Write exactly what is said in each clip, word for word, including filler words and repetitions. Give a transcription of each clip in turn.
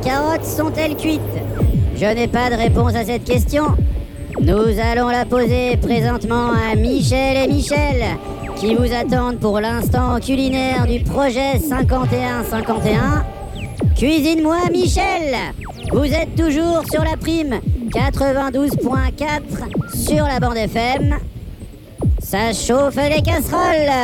carottes sont-elles cuites? Je n'ai pas de réponse à cette question. Nous allons la poser présentement à Michel et Michel, qui vous attendent pour l'instant culinaire du projet cinquante et un cinquante et un. Cuisine-moi Michel! Vous êtes toujours sur la prime quatre-vingt-douze point quatre sur la bande F M. Ça chauffe les casseroles!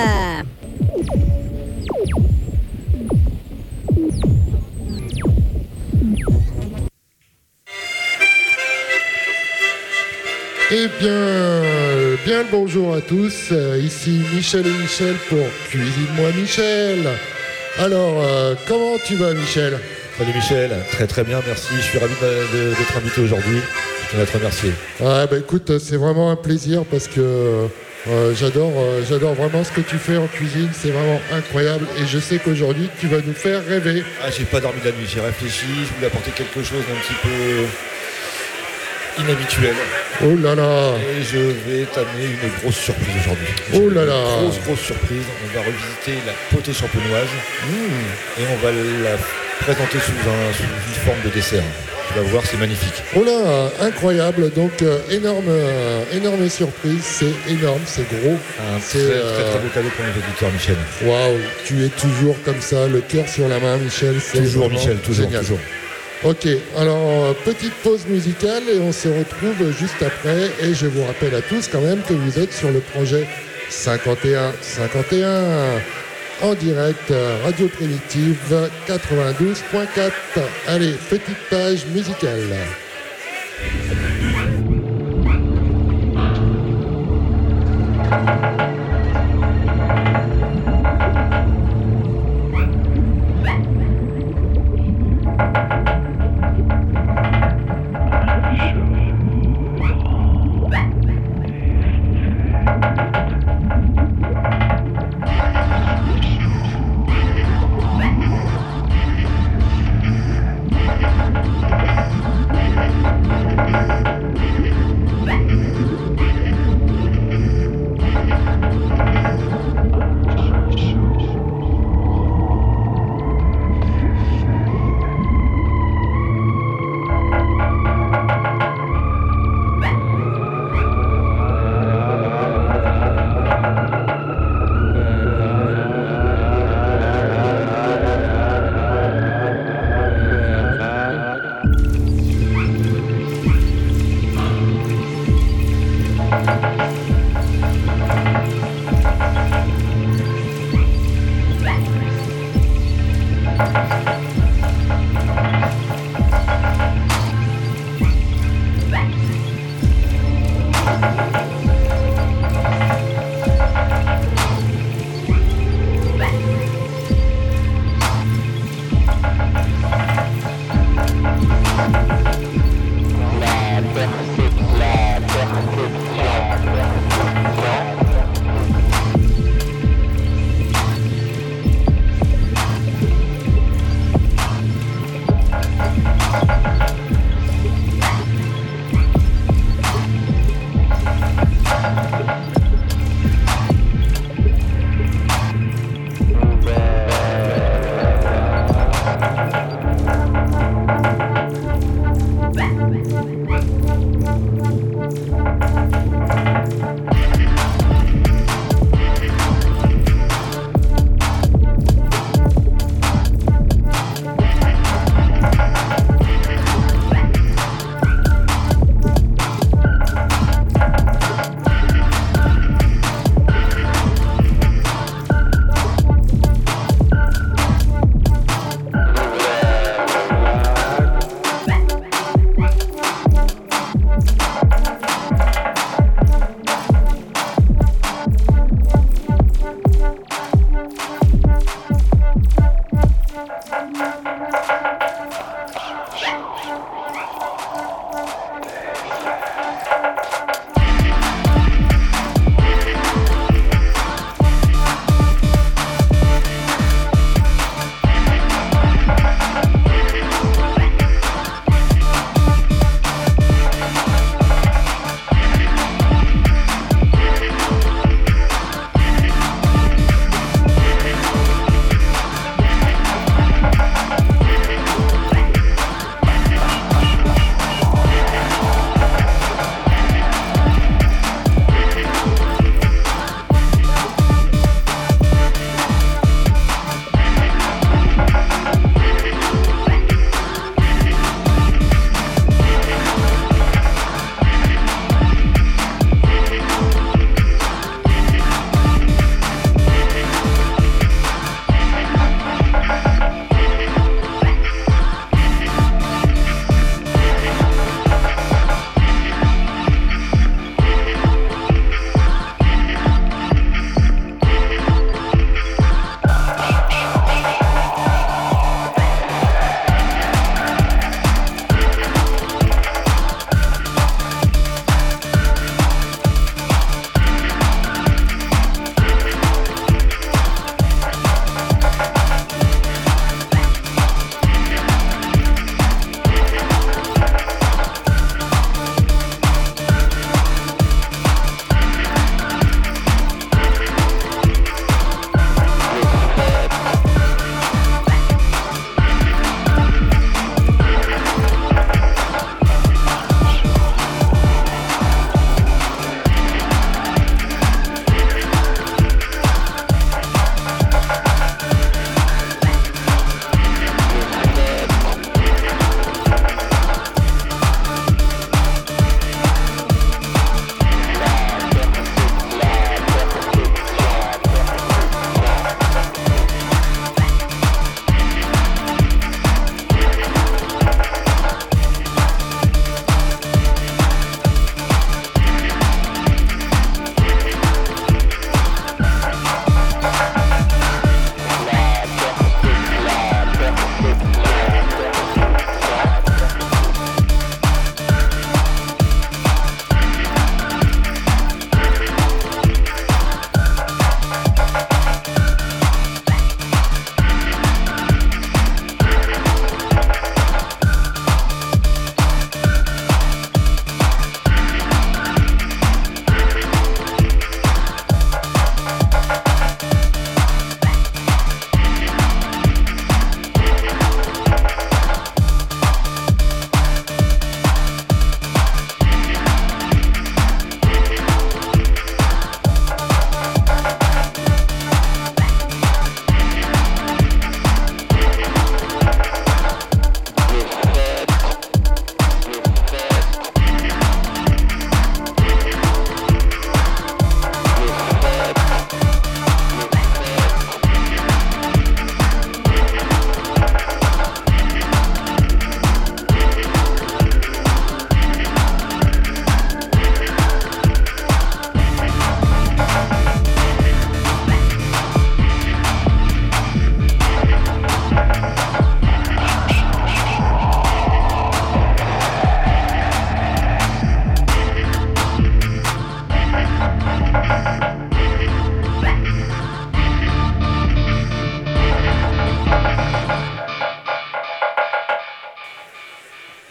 Eh bien, bien le bonjour à tous, euh, ici Michel et Michel pour Cuisine-moi Michel. Alors, euh, comment tu vas Michel? Salut Michel, très très bien, merci, je suis ravi de, de, d'être invité aujourd'hui, je tiens à te remercier. Ouais, bah écoute, c'est vraiment un plaisir parce que euh, j'adore, euh, j'adore vraiment ce que tu fais en cuisine, c'est vraiment incroyable et je sais qu'aujourd'hui tu vas nous faire rêver. Ah, j'ai pas dormi de la nuit, j'ai réfléchi, je voulais apporter quelque chose d'un petit peu inhabituel. Oh là là! Et je vais t'amener une grosse surprise aujourd'hui. Oh là là! Une grosse grosse surprise, on va revisiter la potée champenoise mmh. et on va la présenter sous, un, sous une forme de dessert. Tu vas voir, c'est magnifique. Oh là, incroyable, donc euh, énorme, euh, énorme surprise, c'est énorme, c'est gros. Un c'est, très, euh... très très beau cadeau pour nos auditeurs, Michel. Waouh, tu es toujours comme ça, le cœur sur la main, Michel. C'est toujours, Michel, toujours, génial. toujours. Ok, alors petite pause musicale et on se retrouve juste après. Et je vous rappelle à tous quand même que vous êtes sur le projet cinquante et un cinquante et un en direct Radio Primitive quatre-vingt-douze point quatre. Allez, petite page musicale.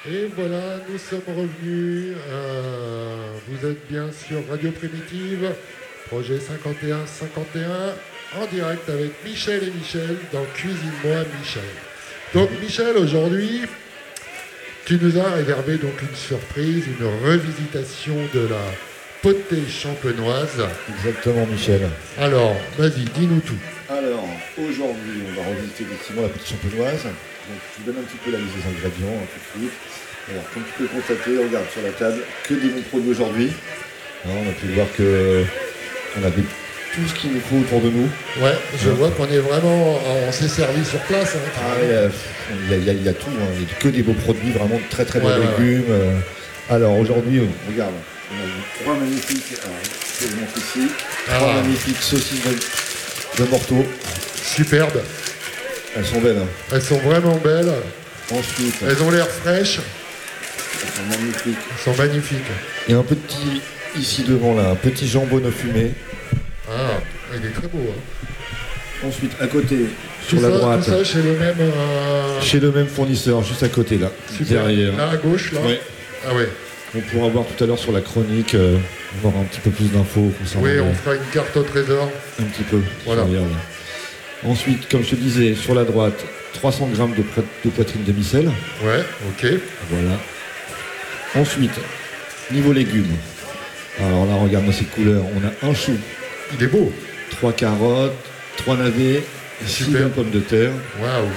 Et voilà, nous sommes revenus. Euh, vous êtes bien sur Radio Primitive, projet cinquante et un cinquante et un, en direct avec Michel et Michel dans Cuisine-moi Michel. Donc Michel, aujourd'hui, tu nous as réservé donc une surprise, une revisitation de la potée champenoise. Exactement, Michel. Alors, vas-y, dis-nous tout. Alors, aujourd'hui, on va revisiter effectivement la potée champenoise. Donc, je vous donne un petit peu la liste des ingrédients, hein, tout de suite. Alors, comme tu peux constater, regarde sur la table, que des bons produits aujourd'hui. Hein, on a pu voir que on avait tout ce qu'il nous faut autour de nous. Ouais, je hein. vois qu'on est vraiment, on s'est servi sur place. Hein, ah, il, y a, il, y a, il y a tout, hein. Il y a que des beaux produits, vraiment de très très beaux ouais, légumes. Ouais. Alors, aujourd'hui, regarde, on a trois magnifiques, alors, je vous montre ici, ah. trois magnifiques saucisses de, de morteau. Superbe. Elles sont belles. Hein. Elles sont vraiment belles. Ensuite, elles ont l'air fraîches. Elles sont magnifiques. Elles sont magnifiques. Et un petit, ici devant là, un petit jambon fumé. Ah, il est très beau. Hein. Ensuite, à côté, tout sur ça, la droite. Tout ça chez le même... Euh... Chez le même fournisseur, juste à côté là. Super. Derrière. Là à gauche, là. Ouais. Ah ouais. On pourra voir tout à l'heure sur la chronique, euh, on aura un petit peu plus d'infos. Oui, on fera une carte au trésor. Un petit peu. Voilà. Ensuite, comme je te disais, sur la droite, trois cents grammes de, de poitrine de micelle. Ouais, ok. Voilà. Ensuite, niveau légumes. Alors là, regarde-moi ces couleurs. On a un chou. Il est beau. Trois carottes, trois navets, six belles pommes de terre. Waouh.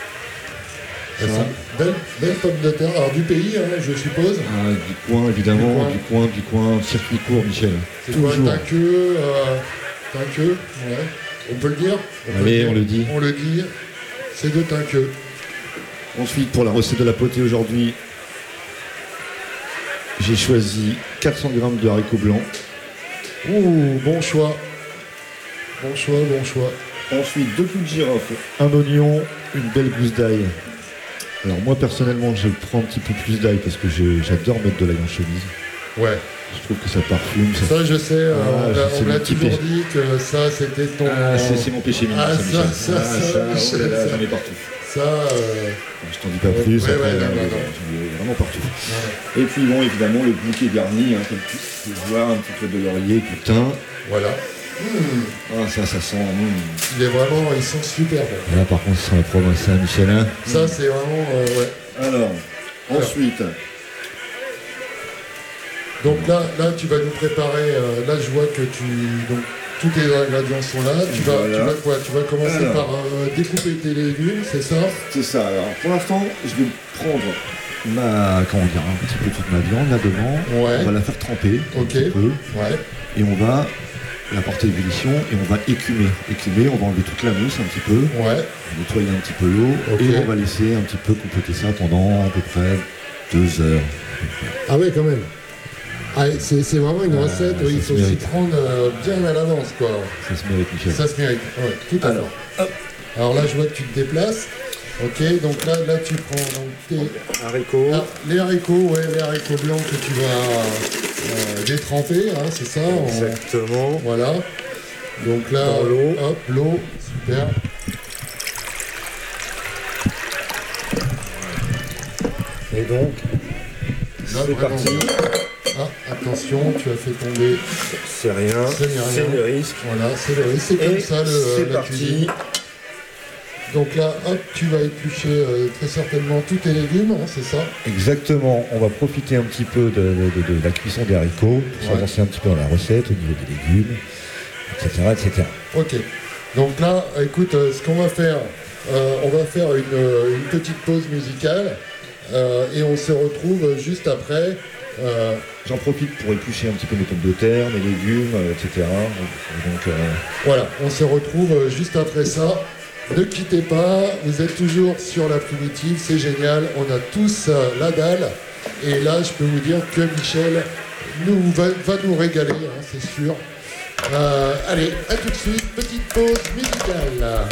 Belle, belle pomme de terre. Alors du pays, hein, je suppose. Ah, du coin, évidemment. Du coin, du coin, du coin circuit court, Michel. C'est quoi, Tinqueux, euh, Tinqueux, ouais. On peut le dire on Allez, peut on le dit. On le dit. C'est de Tinqueux. Ensuite, pour la recette de la potée aujourd'hui, j'ai choisi quatre cents grammes de haricots blancs. Ouh, bon choix. Bon choix, bon choix. Ensuite, deux clous de girofle, un oignon, une belle gousse d'ail. Alors moi, personnellement, je prends un petit peu plus d'ail parce que j'adore mettre de l'ail en chemise. Ouais. Je trouve que ça parfume. Ça, ça je sais, ah, euh, on l'a toujours péché. dit que ça, c'était ton... Ah, c'est mon péché mignon, ah, ça, ça, ça, ça, ça, ça, oh là là, j'en ai partout. Ça, euh... je t'en dis pas plus, ouais, après, ouais, non, j'en ai vraiment partout. Ouais. Et puis bon, évidemment, le bouquet garni, hein, comme tu peux voir, un petit peu de laurier, putain. Voilà. Mmh. Ah, ça, ça sent... Mmh. Il est vraiment, ils sont super. Là, par contre, c'est la province Saint-Michelin. Ça, mmh. c'est vraiment, euh, ouais. Alors, ensuite... Donc là, là, tu vas nous préparer. Euh, là, je vois que tu, donc tous tes ingrédients sont là. Tu vas, voilà. tu vas quoi Tu vas commencer alors. par euh, découper tes légumes, c'est ça? C'est ça. Alors, pour l'instant, je vais prendre ma, comment dire, un petit peu toute ma viande là devant. Ouais. On va la faire tremper okay. un petit peu. Ouais. Et on va la porter à ébullition et on va écumer. Écumer, on va enlever toute la mousse un petit peu. Ouais. On va nettoyer un petit peu l'eau okay. et on va laisser un petit peu compléter ça pendant à peu près deux heures. Ah ouais, quand même. Ah, c'est vraiment une recette où euh, il faut s'y prendre euh, bien à l'avance, quoi. Ça se mérite, Michel. Ça se mérite, ouais, tout à Alors, hop. Alors là, je vois que tu te déplaces. Ok, donc là, là tu prends donc, tes haricots. Ah, les haricots, ouais, les haricots blancs que tu vas euh, détremper, hein, c'est ça? Exactement. En... Voilà. Donc là, dans l'eau. Hop, l'eau, super. Et donc, c'est parti. Ah, attention, tu as fait tomber. C'est rien. C'est le risque. Voilà, c'est le risque. C'est comme ça le, la parti. cuisine. Donc là, hop, tu vas éplucher euh, très certainement tous tes légumes, hein, c'est ça? Exactement. On va profiter un petit peu de, de, de, de la cuisson des haricots, pour ouais. s'avancer un petit peu dans la recette au niveau des légumes, et cetera, et cetera. Ok. Donc là, écoute, euh, ce qu'on va faire, euh, on va faire une, euh, une petite pause musicale euh, et on se retrouve juste après. Euh, J'en profite pour éplucher un petit peu mes pommes de terre, mes légumes, euh, et cetera. Donc, euh... Voilà, on se retrouve juste après ça. Ne quittez pas, vous êtes toujours sur la primitive, c'est génial, on a tous euh, la dalle. Et là, je peux vous dire que Michel nous, va, va nous régaler, hein, c'est sûr. Euh, allez, à tout de suite, petite pause musicale.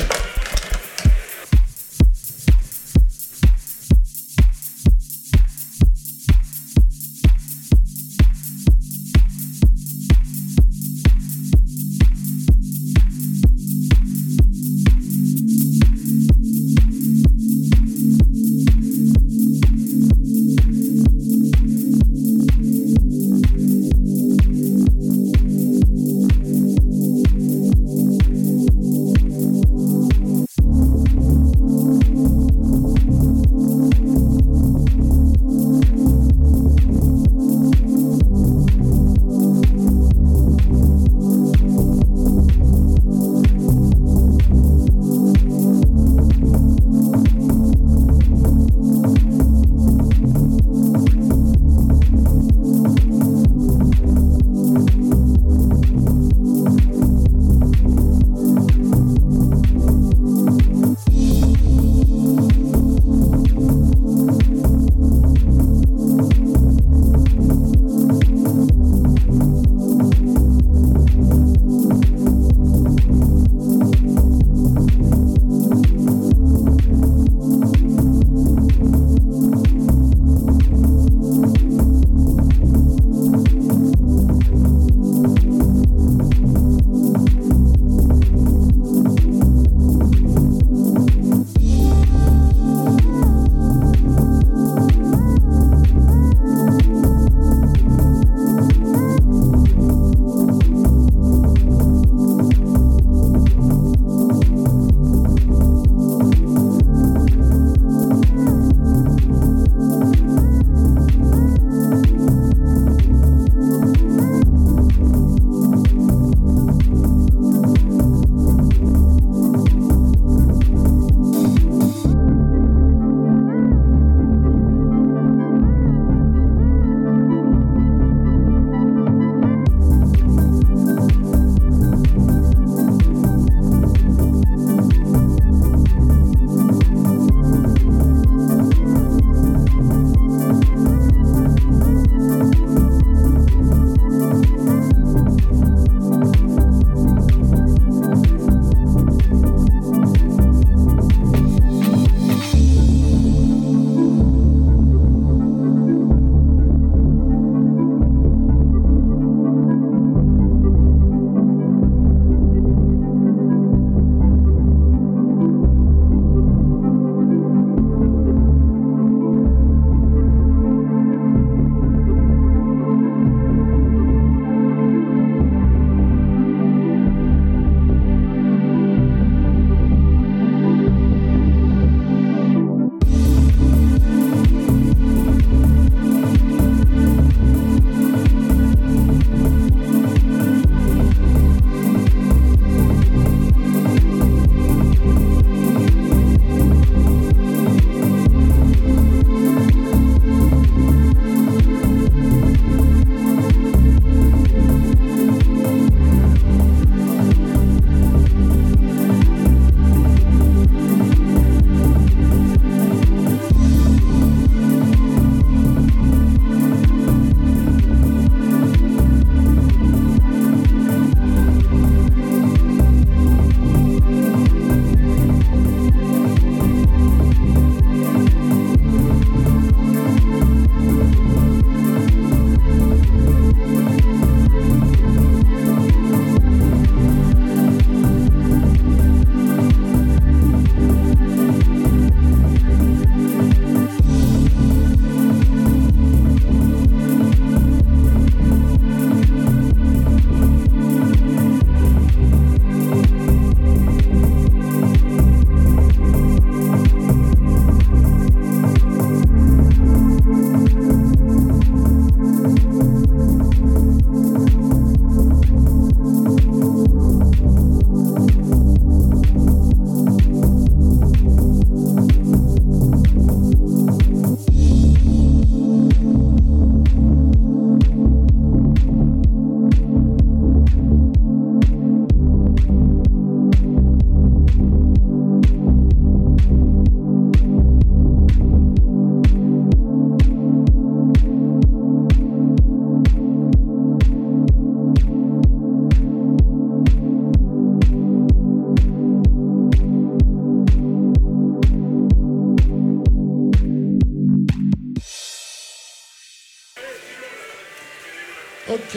Ok,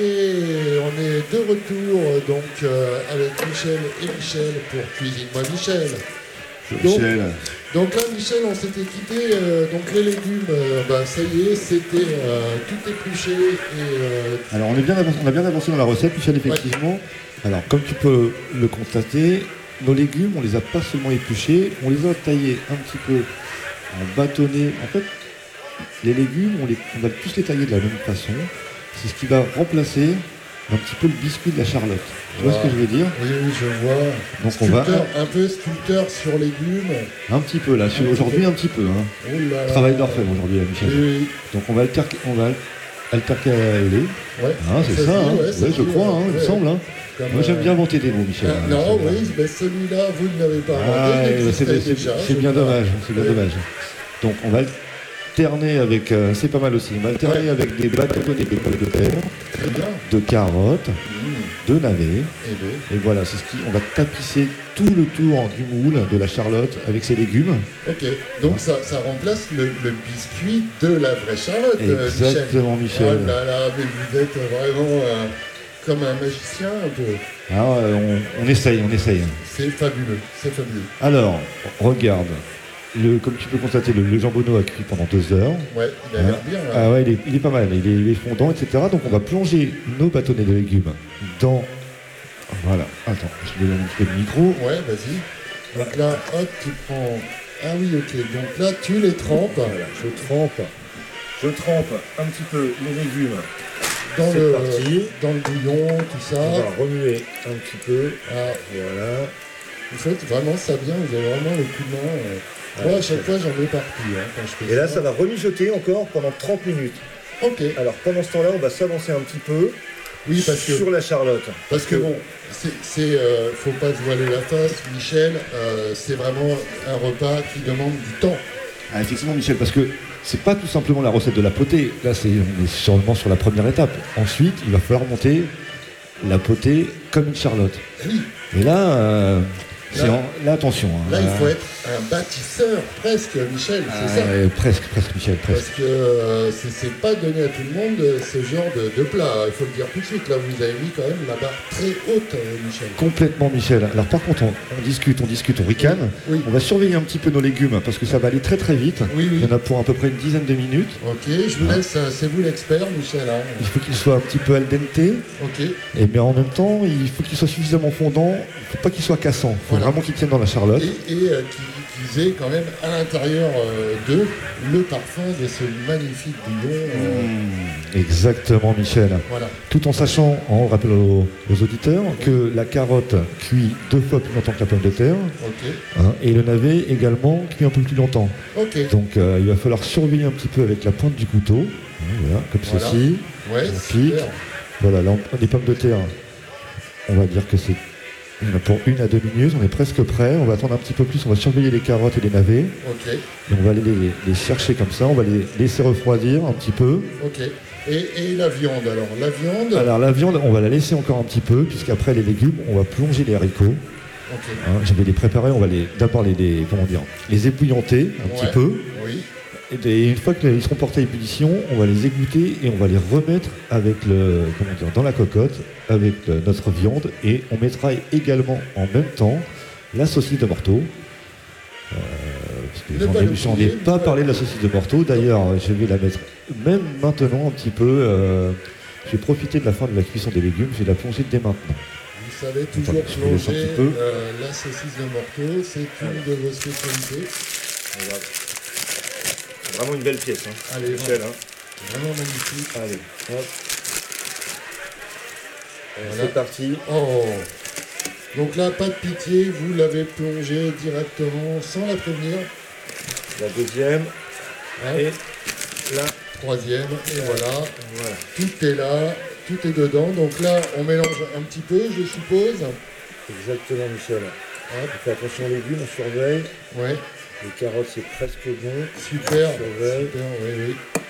on est de retour donc euh, avec Michel et Michel pour Cuisine-moi Michel. Donc, Michel. donc là, Michel, on s'était quitté. Euh, donc les légumes, euh, bah, ça y est, c'était euh, tout épluché. Et, euh, Alors on, est bien avancé, on a bien avancé dans la recette, Michel, effectivement. Ouais. Alors comme tu peux le constater, nos légumes, on les a pas seulement épluchés, on les a taillés un petit peu en bâtonnets. En fait, les légumes, on, les, on va tous les tailler de la même façon. C'est ce qui va remplacer un petit peu le biscuit de la Charlotte. Tu vois, vois ce que je veux dire? Oui, oui, je vois. Donc sculpteur, on va un peu sculpteur sur légumes. Un petit peu là, aujourd'hui un petit peu. Hein. Oh là là. Travail d'orfèvre aujourd'hui, Michel. Oui, oui. Donc on va alterquer, on va alterquer ouais. ah, c'est ça, ça hein. ouais, ouais, je crois, hein, ouais. Il me semble. Hein. Moi j'aime bien inventer des mots, Michel. Ah, non, oui, mais celui-là, vous ne l'avez pas inventé. Ah, c'est bien crois. dommage, c'est bien oui. dommage. Donc on va alterner avec, euh, c'est pas mal aussi, on va alterner ouais. avec des bâtonnets de pommes de terre, de carottes, mmh. de navets, et, et voilà, c'est ce qui, on va tapisser tout le tour du moule de la Charlotte avec ses légumes. Ok, donc ah. ça, ça remplace le, le biscuit de la vraie Charlotte. Exactement, Michel. Michel. Oh là là, mais vous êtes vraiment euh, comme un magicien un peu. Ah, on, on essaye, on essaye. C'est fabuleux, c'est fabuleux. Alors, regarde. Le, comme tu peux constater, le, le jambonneau a cuit pendant deux heures. Ouais, il a l'air bien. Là. Ah ouais, il est, il est pas mal, il est, il est fondant, et cetera. Donc on va plonger nos bâtonnets de légumes dans... Voilà, attends, je vais donner un petit peu de micro. Ouais, vas-y. Donc là, hop, tu prends... Ah oui, ok, donc là, tu les trempes. Voilà, je trempe. Je trempe un petit peu les légumes. Dans le, dans le bouillon, tout ça. On va remuer un petit peu. Ah, voilà. Vous faites vraiment ça bien, vous avez vraiment le coup de main. Euh... Moi, ouais, à chaque fois, j'en ai partout. Hein, quand je fais et ça. là, ça va remijoter encore pendant trente minutes. Ok. Alors, pendant ce temps-là, on va s'avancer un petit peu oui, parce que, sur la Charlotte. Parce, parce que, que, bon, c'est, euh, faut pas se voiler la face, Michel, euh, c'est vraiment un repas qui demande du temps. Ah, effectivement, Michel, parce que c'est pas tout simplement la recette de la potée. Là, c'est, on est sûrement sur la première étape. Ensuite, il va falloir monter la potée comme une Charlotte. Oui. Et là... Euh, Là, en, là, attention. Hein, là, il faut être un bâtisseur, presque, Michel, c'est ah, ça euh, Presque, presque, Michel, presque. Parce que euh, c'est, c'est pas donné à tout le monde ce genre de, de plat. Il faut le dire tout de suite. Là, vous avez mis quand même la barre très haute, Michel. Complètement, Michel. Alors, par contre, on, on discute, on discute, on ricane. Oui. On va surveiller un petit peu nos légumes parce que ça va aller très, très vite. Oui, oui. Il y en a pour à peu près une dizaine de minutes. Ok, je vous laisse. Ah. C'est vous l'expert, Michel. Hein. Il faut qu'il soit un petit peu al dente. Ok. Et mais en même temps, il faut qu'il soit suffisamment fondant. Il ne faut pas qu'il soit cassant. Il faut voilà. vraiment qu'il tienne dans la Charlotte. Et, et euh, qu'ils aient quand même à l'intérieur euh, d'eux le parfum de ce magnifique bouillon. Euh... Mmh, exactement, Michel. Voilà. Tout en sachant, on rappelle aux, aux auditeurs, oui. que la carotte cuit deux fois plus longtemps que la pomme de terre. Okay. Hein, et le navet également cuit un peu plus longtemps. Okay. Donc euh, il va falloir surveiller un petit peu avec la pointe du couteau. Hein, voilà, comme voilà. ceci. Ouais, on pique. Voilà, là, on, les pommes de terre, on va dire que c'est pour une à deux minutes, on est presque prêt. On va attendre un petit peu plus, on va surveiller les carottes et les navets. Ok. Et on va aller les, les chercher comme ça, on va les laisser refroidir un petit peu. Ok. Et, et la viande alors La viande Alors la viande, on va la laisser encore un petit peu, puisqu'après les légumes, on va plonger les haricots. Okay. Hein, je vais les préparer, on va les d'abord les, les comment dire les ébouillanter un ouais. petit peu. Oui. Et une fois qu'ils seront portés à ébullition, on va les égoutter et on va les remettre avec le, comment dire, dans la cocotte avec le, notre viande, et on mettra également en même temps la saucisse de Morteau. Euh, parce que j'en ai pas parlé de la saucisse de Morteau. D'ailleurs, je vais la mettre même maintenant un petit peu. Euh, je vais profiter de la fin de la cuisson des légumes. Je vais la plonger dès maintenant. Vous savez toujours Attends, plonger euh, la saucisse de Morteau. C'est une de vos spécialités. Voilà. Vraiment une belle pièce, hein. Allez, Michel, vraiment, hein. Vraiment magnifique. Allez, hop. Voilà. C'est parti. Oh. Donc là, pas de pitié, vous l'avez plongé directement sans la prévenir. La deuxième. Hein. Et la troisième. Et voilà. voilà. Tout est là, tout est dedans. Donc là, on mélange un petit peu, je suppose. Exactement, Michel. Hop. On fait attention aux légumes, on surveille. Ouais. Les carottes, c'est presque bon. Super, super, oui, oui.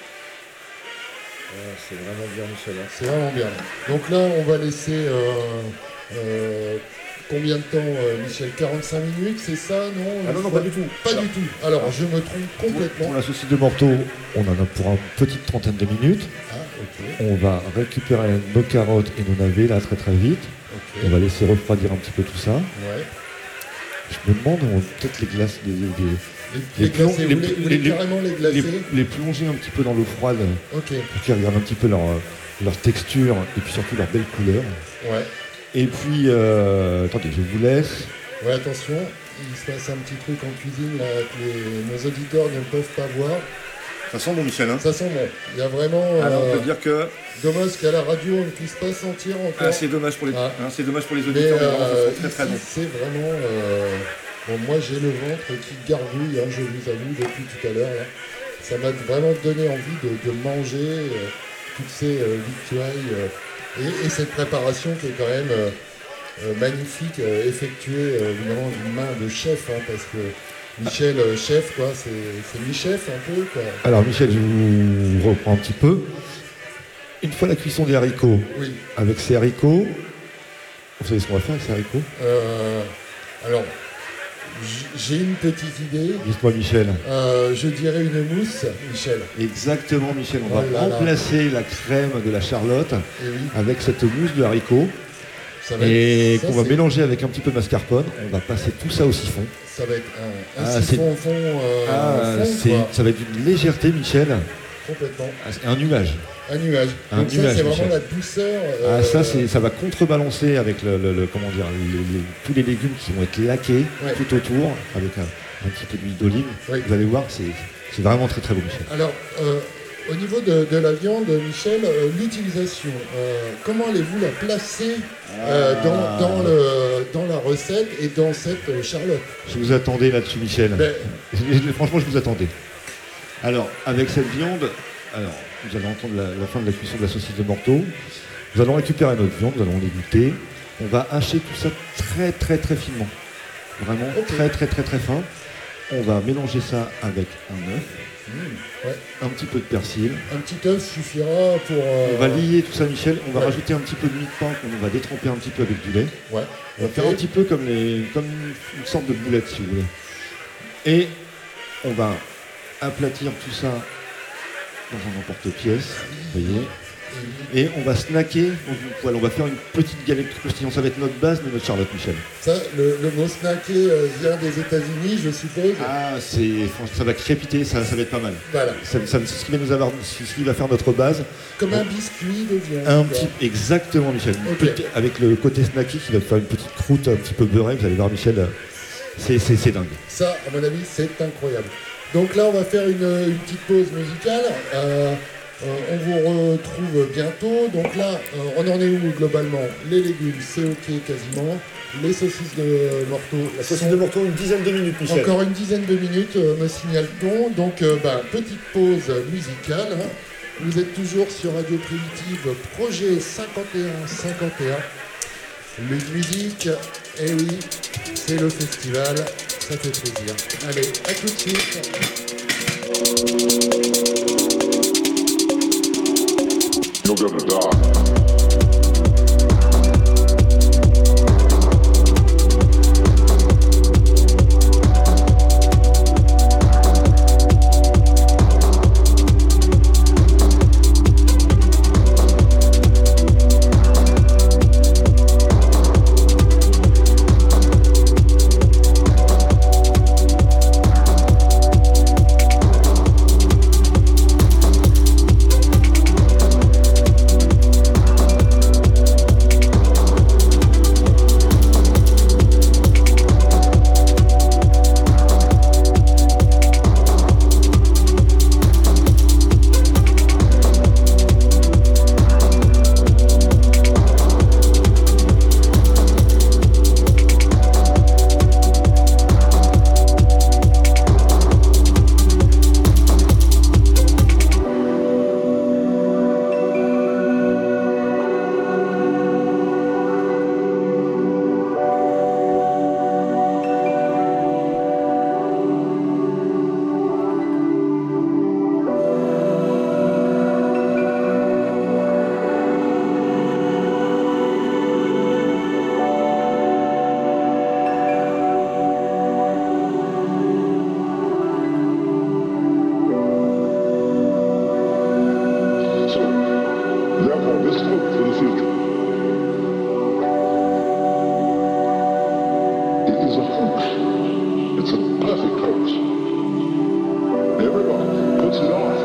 Ah, c'est vraiment bien, Michel. Hein. C'est vraiment bien. Donc là, on va laisser euh, euh, combien de temps, euh, Michel quarante-cinq minutes, c'est ça, non Ah non, non, pas du tout. Pas Alors, du tout. Alors, je me trompe complètement. Pour la saucisse de Morteau, on en a pour une petite trentaine de minutes. Ah, On va récupérer nos carottes et nos navets là très très vite. Ok. On va laisser refroidir un petit peu tout ça. Ouais. Je me demande, on va peut-être les glaces, les, les, les, Les, les les glacer, plomb- vous les- voulez, vous les- voulez carrément les glacer? les- les plonger un petit peu dans l'eau froide Ok. pour qu'ils regardent un petit peu leur, euh, leur texture et puis surtout leur belle couleur. Ouais. Et puis, euh, attendez, je vous laisse. Ouais, attention, il se passe un petit truc en cuisine là, que les- nos auditeurs ne peuvent pas voir. Ça sent bon, Michel, hein? Ça sent bon. Il y a vraiment. Alors, on euh, peut dire que dommage qu'à la radio on ne puisse pas sentir encore. ah, c'est dommage pour les, Ah. hein, c'est dommage pour les Mais auditeurs, mais vraiment, ça euh, sent très très ici, bon. c'est vraiment. euh, Bon, moi j'ai le ventre qui gargouille, hein, je vous avoue, depuis tout à l'heure. là. Ça m'a vraiment donné envie de, de manger euh, toutes ces euh, victuailles euh, et, et cette préparation qui est quand même euh, euh, magnifique, euh, effectuée euh, évidemment d'une main de chef, hein, parce que Michel, euh, chef, quoi, c'est c'est mi-chef un peu, quoi. Alors, Michel, je vous reprends un petit peu. Une fois la cuisson des haricots, Oui. avec ces haricots, vous savez ce qu'on va faire avec ces haricots? Euh, alors, j- j'ai une petite idée. Dites-moi, Michel. Euh, je dirais une mousse, Michel. Exactement, Michel. On Oh va là là. remplacer la crème de la Charlotte Et oui, avec cette mousse de haricots ça va et être, ça, qu'on va c'est- mélanger avec un petit peu de mascarpone. On va passer tout ça au siphon. Ça va être un, un Ah, siphon fond, euh, Ah, fond, c'est- quoi. ça va être d'une légèreté, Michel. Complètement. Ah, c'est un nuage. Un nuage. Un Donc nuage, ça, c'est vraiment Michel. la douceur. Ah, euh, ça, c'est, ça va contrebalancer avec le, le- le- comment dire, les- les- tous les légumes qui vont être laqués Ouais. tout autour avec un, un petit peu d'huile d'olive. Oui. Vous allez voir, c'est, c'est vraiment très très beau, Michel. Alors, euh, au niveau de, de la viande, Michel, euh, l'utilisation, euh, comment allez-vous la placer euh, Ah. dans, dans, le, dans la recette et dans cette euh, Charlotte? Je vous attendais là-dessus, Michel. Ben, Je- je- Franchement, je vous attendais. Alors, avec cette viande, alors, vous allez entendre la, la fin de la cuisson de la saucisse de Morteau. Nous allons récupérer notre viande, nous allons l'égoutter. On va hacher tout ça très très très finement. Vraiment Ok. très très très très fin. On va mélanger ça avec un œuf, mm, ouais. un petit peu de persil. Un petit œuf suffira pour. euh, On va lier tout ça, Michel. On va Ouais. rajouter un petit peu de mie de pain qu'on va détremper un petit peu avec du lait. Ouais. On va Ok. faire un petit peu comme, les, comme une sorte de boulette, si vous voulez. Et on va aplatir tout ça dans un emporte-pièce, vous voyez. Et on va snacker dans une poêle. On va faire une petite galette croustillante. Ça va être notre base de notre Charlotte, Michel. Ça, le, le mot snacker euh, vient des États-Unis, je suppose. Ah, c'est, franchement, ça va crépiter, ça, ça va être pas mal. Voilà. Ça, ça- c'est ce qui va nous avoir, c'est ce qui va faire notre base. Comme un biscuit de viande. Un quoi. petit, exactement, Michel. Une Ok. petite- avec le côté snacky qui va faire une petite croûte un petit peu beurrée. Vous allez voir, Michel, c'est, c'est, c'est dingue. Ça, à mon avis, c'est incroyable. Donc là, on va faire une, une petite pause musicale. Euh, euh, on vous retrouve bientôt. Donc là, euh, on en est où globalement? Les légumes, c'est ok quasiment. Les saucisses de Morteau. La saucisse de Morteau, une dizaine de minutes, Michel. Encore une dizaine de minutes, euh, me signale-t-on. Donc, euh, bah, petite pause musicale. hein. Vous êtes toujours sur Radio Primitive, projet cinquante et un cinquante et un. Une musique, eh oui, c'est le festival, ça fait plaisir. Allez, à tout de suite. You're gonna die. best hope for the future. It is a hoax. It's a perfect hoax. Everyone puts it off.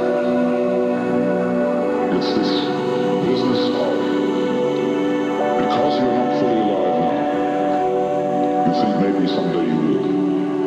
It's this business of, because you're not fully alive now, you think maybe someday you will be.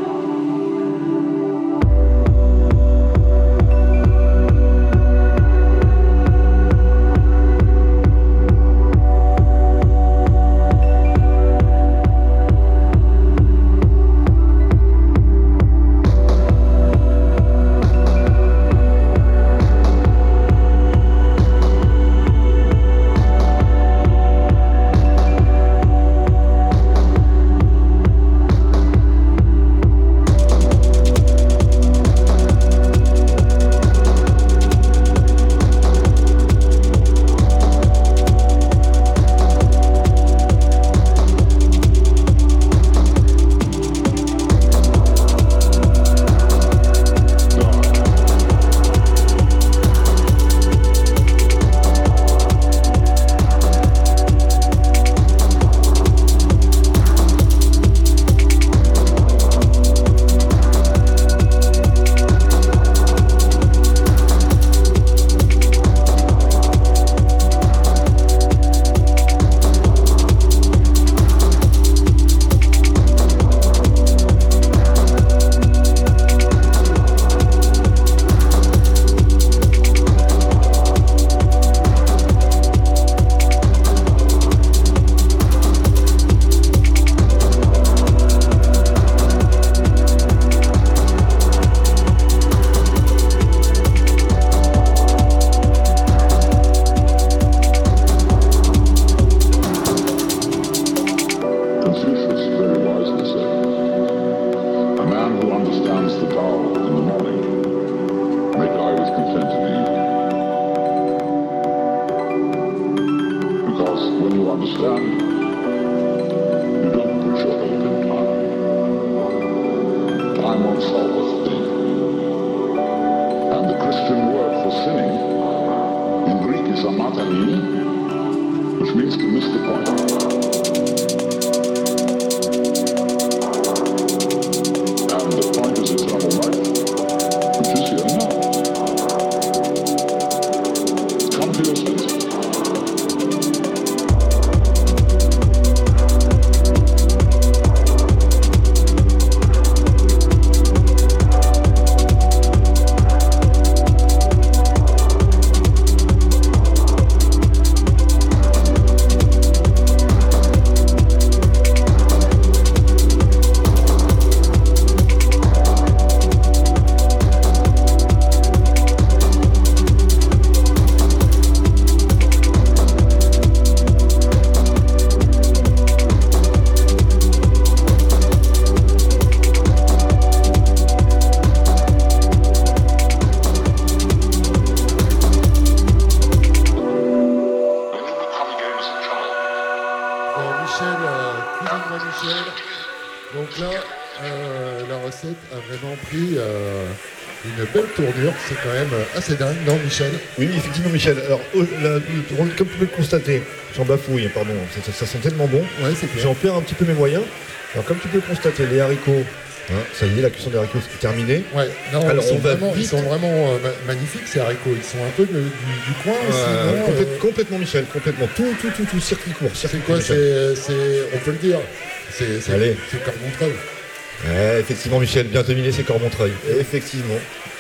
C'est quand même assez dingue, non Michel? Oui, effectivement Michel. Alors, la, comme tu peux le constater, j'en bafouille, pardon, ça, ça, ça sent tellement bon. Ouais, c'est clair. J'en perds un petit peu mes moyens. Alors comme tu peux le constater, les haricots, hein, ça y est, la cuisson des haricots c'est terminé. Ouais, non, alors, ils, sont on va vraiment, vite... ils sont vraiment euh, magnifiques ces haricots, ils sont un peu de, du, du coin aussi. Euh, non, complète, euh... Complètement Michel, complètement. Tout, tout, tout, tout, circuit court. C'est quoi, c'est, c'est, on peut le dire, c'est, c'est, Allez. c'est Cormontreuil. Ouais, effectivement Michel, bien dominé, c'est Cormontreuil. Effectivement.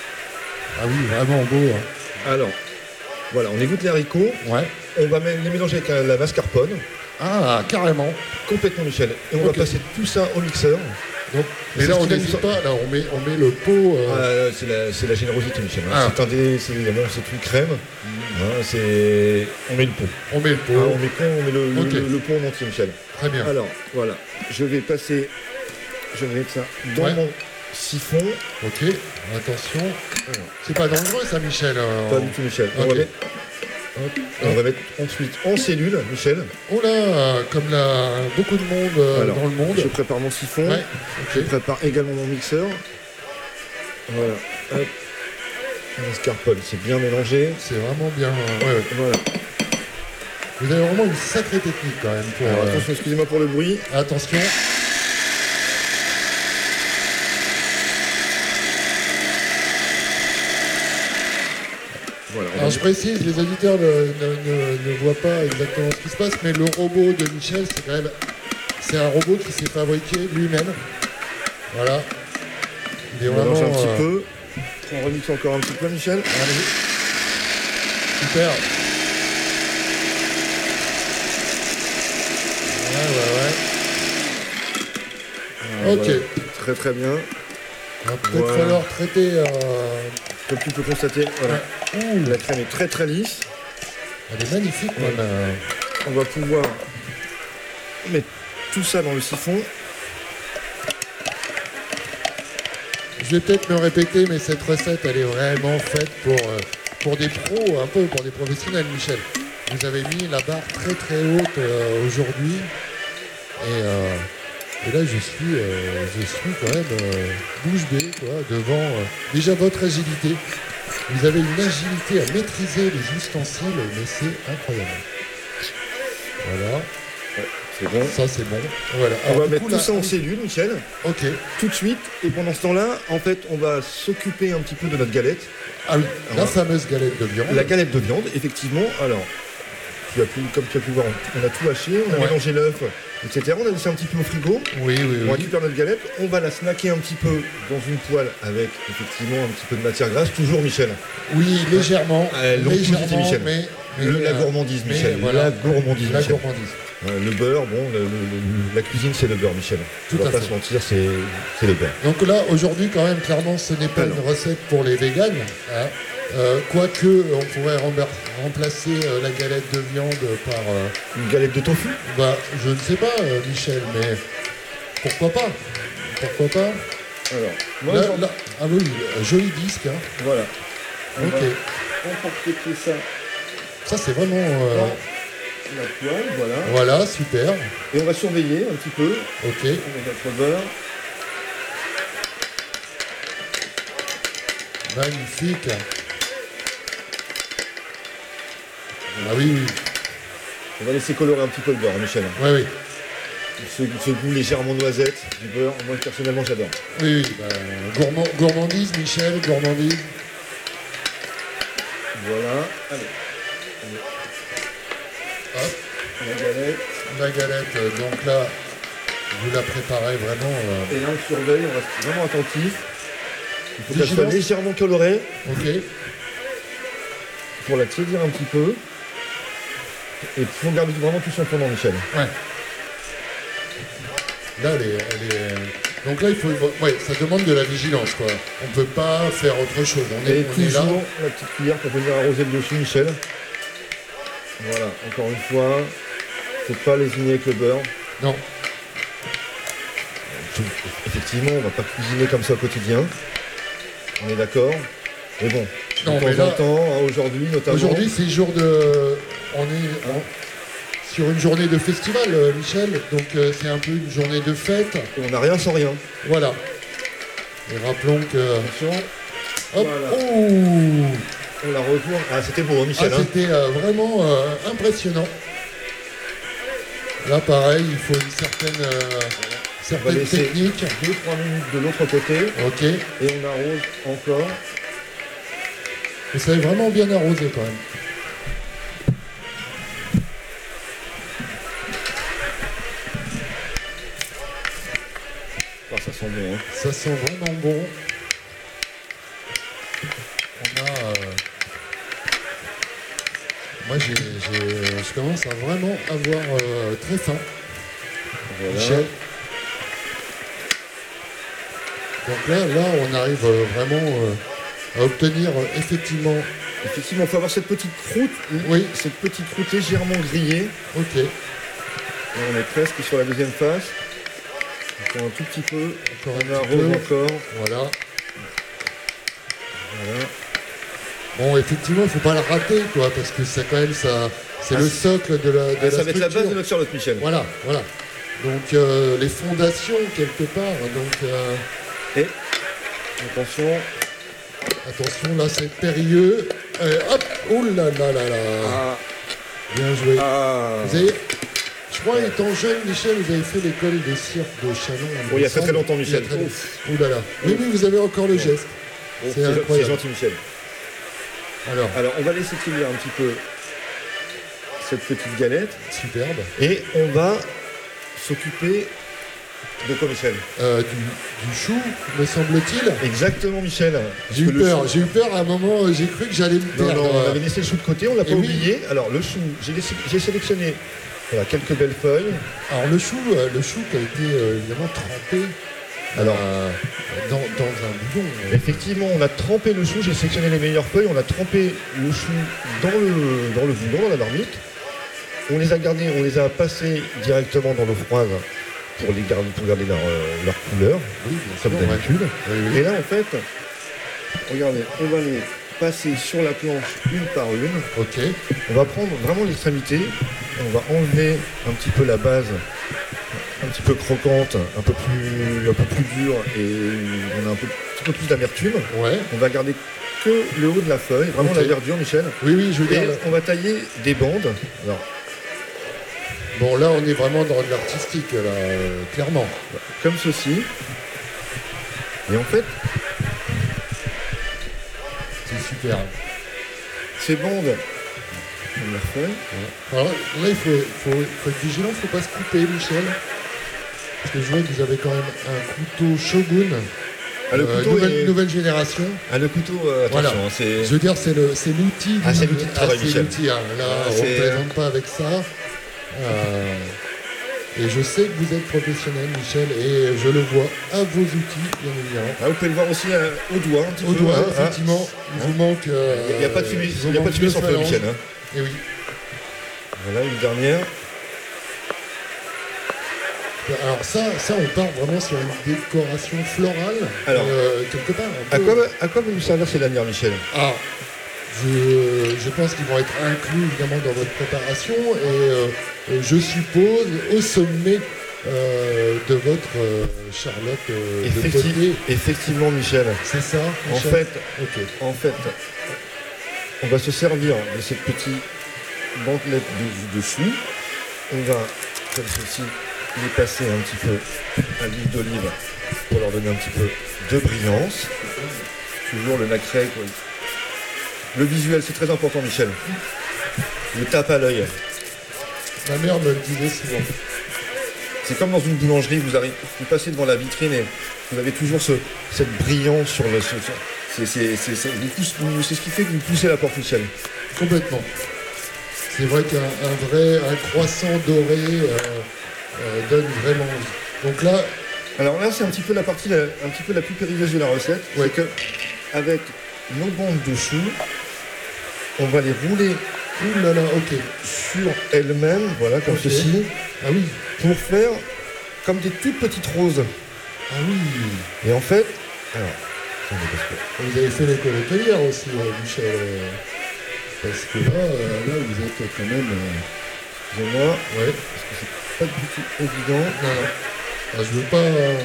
Ah oui, vraiment beau. Hein. Alors, voilà, on égoutte les haricots. Ouais. On va les mélanger avec la mascarpone. Ah, carrément. Complètement, Michel. Et on okay. va passer tout ça au mixeur. Donc, mais là, on n'hésite pas. Là, on met, on met le pot. Euh... Ah, c'est, la, c'est la générosité, Michel. Ah. C'est un des, c'est, bon, c'est une crème. Mmh. Hein, c'est, on met le pot. On met le pot. Ah, on met quoi? On met le, okay. le, le pot en entier, Michel. Très bien. Alors, voilà. Je vais passer. Je vais mettre ça dans ouais. mon siphon. Ok. Attention. Alors. C'est pas dangereux, ça, Michel. Euh... Pas du tout, Michel. Okay. On va mettre. Hop. On va mettre ensuite en cellule, Michel. Oh là, comme la... beaucoup de monde euh, Alors, dans le monde. Je prépare mon siphon. Ouais, okay. Je prépare également mon mixeur. Voilà. Hop. La mascarpone, c'est bien mélangé. C'est vraiment bien. Ouais, ouais. Voilà. Vous avez vraiment une sacrée technique quand même. Pour, Alors, euh, attention, excusez-moi pour le bruit. Attention. Voilà, on Alors va- je précise, les auditeurs ne, ne- ne- ne voient pas exactement ce qui se passe, mais le robot de Michel, c'est quand même, c'est un robot qui s'est fabriqué lui-même. Voilà. Il est on mélange vraiment. un petit euh, peu. On remixe encore un petit peu, Michel. allez. Super. Ouais, ouais, Ah, Ok. voilà. Très très bien. ouais. Il va peut-être Voilà. falloir traiter. euh, Comme tu peux constater, voilà. Ouh, la crème est très très lisse. Elle est magnifique, Ouais. même. euh. On va pouvoir mettre tout ça dans le siphon. Je vais peut-être me répéter, mais cette recette, elle est vraiment faite pour, euh, pour des pros, un peu pour des professionnels, Michel. Vous avez mis la barre très très haute euh, aujourd'hui. Et, euh, et là, je suis, euh, je suis quand même euh, bouche bée, quoi, devant euh, déjà votre agilité. Vous avez une agilité à maîtriser les ustensiles, mais c'est incroyable. Voilà, C'est bon. ça c'est bon. Voilà. On Alors, va du mettre coup, tout là- ça en cellule, Michel, Ok. tout de suite. Et pendant ce temps-là, en fait, on va s'occuper un petit peu de notre galette. Ah oui, la Alors, fameuse galette de viande. La galette de viande, effectivement. Alors, tu as pu, comme tu as pu voir, on a tout haché, on a Ouais. mélangé l'œuf, et cetera. On a laissé un petit peu au frigo. Oui, oui, On oui. récupère notre galette, on va la snacker un petit peu dans une poêle avec effectivement un petit peu de matière grasse, toujours Michel. Oui, légèrement. Euh, l'ont tous dit, légèrement, Michel. mais, mais, Le- la euh, gourmandise, mais Michel. voilà. La gourmandise, La Michel. gourmandise. Euh, le beurre, bon, le- le- le- la cuisine c'est le beurre, Michel. Tout on va à pas fait. se mentir, c'est c'est le beurre. Donc là, aujourd'hui, quand même, clairement, ce n'est pas Alors. une recette pour les véganes. Hein. Euh, quoique, on pourrait rember- remplacer euh, la galette de viande par... euh, Une galette de tofu. bah, je ne sais pas, euh, Michel, mais pourquoi pas? Pourquoi pas? Alors, moi, Là- j'en- là- ah oui, euh, joli disque. Hein. voilà. On Ok. va emporter ça Ça, c'est vraiment... euh, dans la poêle, voilà. Voilà, super. Et on va surveiller un petit peu. Ok. On met notre beurre. Magnifique. Ah oui, oui. On va laisser colorer un petit peu le beurre, Michel. Oui, oui. Ce, ce goût légèrement noisette du beurre, moi personnellement j'adore. Oui, oui. Bah, gourmand- gourmandise, Michel, gourmandise. Voilà. Allez. Hop, La galette. la galette. euh, Donc là, vous la préparez vraiment. euh, Et là on surveille, on reste vraiment attentif. Il faut qu'elle soit Vigilance. légèrement colorée Ok. pour la tiédir un petit peu. Et il faut garder vraiment tout son fondant, Michel. Ouais. Là, elle est, elle est- Donc là, il faut. Ouais, ça demande de la vigilance, quoi. On peut pas faire autre chose. On est, Et on est là. toujours la petite cuillère pour venir arroser le dessus, Michel. Voilà, encore une fois, faut pas lésiner avec le beurre. Non. Effectivement, on va pas cuisiner comme ça au quotidien. On est d'accord. Mais bon, Non, de mais temps là- en temps, hein, aujourd'hui notamment. Aujourd'hui, c'est jour de. On est en- sur une journée de festival, euh, Michel. Donc, euh, c'est un peu une journée de fête. on n'a rien sans rien. Voilà. Et rappelons que. Attention, Hop. Voilà. Ouh. on la retourne. Ah, c'était beau, hein, Ah, Michel. hein. c'était euh, vraiment euh, impressionnant. Là, pareil, il faut une certaine, euh, On va certaine laisser technique. deux trois minutes de l'autre côté Ok. et on arrose encore. Vous savez vraiment bien arroser quand même. Ah, ça sent bon. Hein. Ça sent vraiment bon. On a. euh, Moi, j'ai, j'ai- je commence à vraiment avoir euh, très faim. Voilà. Michel. Donc là, là, on arrive euh, vraiment euh, à obtenir euh, effectivement. Effectivement, il faut avoir cette petite croûte, Oui. cette petite croûte légèrement grillée. Ok. Là, on est presque sur la deuxième face. Encore un tout petit peu. Encore un On petit arrose peu. encore. Voilà. Voilà. Bon, effectivement, il ne faut pas la rater, quoi, parce que c'est quand même ça. C'est Ah, le c'est- socle de la, de Ah, la ça va être la base structure. de notre Charlotte, Michel. Voilà, voilà. Donc euh, les fondations quelque part. Donc euh, Et attention. attention, là c'est périlleux. Euh, hop, oh là là là là. Ah, Bien joué. Ah. Vous avez, je crois, étant jeune, Michel, vous avez fait l'école de cirque de Chalon. Oui, il y a très très longtemps, Michel. Il y a très- Ouh là là. Oui, oui, vous avez encore le geste. Oh, C'est c'est incroyable. c'est gentil, Michel. Alors, Alors, on va laisser cuire un petit peu cette petite galette superbe. et on va s'occuper de quoi, Michel? Euh, du, du chou, me semble-t-il. Exactement, Michel. J'ai eu Parce que le peur, chou- j'ai eu peur à un moment, j'ai cru que j'allais me Non, perdre. non, on avait laissé le chou de côté, on l'a pas Et oui. oublié. Alors, le chou, j'ai laissé- j'ai sélectionné voilà, quelques belles feuilles. Alors le chou, euh, le chou qui a été euh, évidemment trempé Alors, euh, dans, dans un bouillon. euh. effectivement, on a trempé le chou, j'ai sélectionné les meilleures feuilles, on a trempé le chou dans le, dans le bouillon, dans la marmite. On les a gardés, on les a passés directement dans l'eau froide pour, les garder, pour garder leur, euh, leur couleur, Oui, bien comme sûr, d'habitude. ouais. Oui, oui. Et là, en fait, regardez, on va les passer sur la planche une par une. Ok. On va prendre vraiment l'extrémité, on va enlever un petit peu la base, un petit peu croquante, un peu plus, un peu plus dure, et on a un, peu, un petit peu plus d'amertume. Ouais. On va garder que le haut de la feuille, vraiment Ok. la verdure, Michel. Oui, oui, je veux Et dire. on va tailler des bandes. Alors, Bon, là, on est vraiment dans de l'artistique, là, euh, clairement. comme ceci. Et en fait, C'est super. ces bandes, première feuille, Alors là, il faut, faut, faut être vigilant, il ne faut pas se couper, Michel. Parce que je vois que vous avez quand même un couteau Shogun. ah, le euh, couteau nouvelle, est- nouvelle génération. ah, le couteau, euh, Voilà. attention, hein, c'est... Je veux dire, c'est le- c'est l'outil. Ah, du- c'est l'outil de travail, c'est Michel. l'outil, hein. Là, Ah, on ne c'est- plaisante pas avec ça. Euh, et je sais que vous êtes professionnel, Michel, et je le vois à vos outils, bien évidemment. Ah, vous pouvez le voir aussi euh, au doigt, un petit Au peu. doigt, hein, hein. effectivement, il vous manque. euh, Il n'y a pas de fumée, il vous il y a pas manque de fumée deux sans feu, phalanges. Michel. hein. Et oui. Voilà, une dernière. Alors ça, ça, on part vraiment sur une décoration florale, Alors, euh, quelque part. un À peu- quoi, va- à quoi va nous servir ces lanières, Michel? Ah, je, je pense qu'ils vont être inclus évidemment dans votre préparation et euh, euh, je suppose au sommet euh, de votre euh, Charlotte euh, de Effecti- côté. Effectivement, Michel. C'est ça En Michel fait, Ok. en fait, on va se servir de cette petite bandelette de, de chou. On va, comme ceci, les passer un petit peu à l'huile d'olive pour leur donner un petit peu de brillance. Toujours le nacré, quoi. Le visuel, c'est très important, Michel. Le tape à l'œil. Ma mère me le disait souvent. C'est comme dans une boulangerie, vous, arrivez, vous passez devant la vitrine et vous avez toujours ce, cette brillance sur le... sur- sur- c'est, c'est, c'est, c'est- vous pousse- vous- c'est ce qui fait que vous poussez la porte, Michel. Complètement. C'est vrai qu'un un vrai un croissant doré euh, euh, donne vraiment envie. Donc là, Alors là, c'est un petit peu la partie la, un petit peu la plus périlleuse de la recette. Ouais. C'est que avec nos bandes de choux, on va les rouler ouh là là, ok. sur elles-mêmes, voilà, comme Ok. ceci, Ah oui, pour faire comme des toutes petites roses. ah oui. Et en fait, alors, attendez, parce que- Vous avez fait l'école hôtelière aussi, euh, Michel. euh, Parce que là, euh, là, vous êtes quand même. euh, excusez-moi, ouais. parce que c'est pas du tout évident. Non, non. Ah, je veux pas. euh,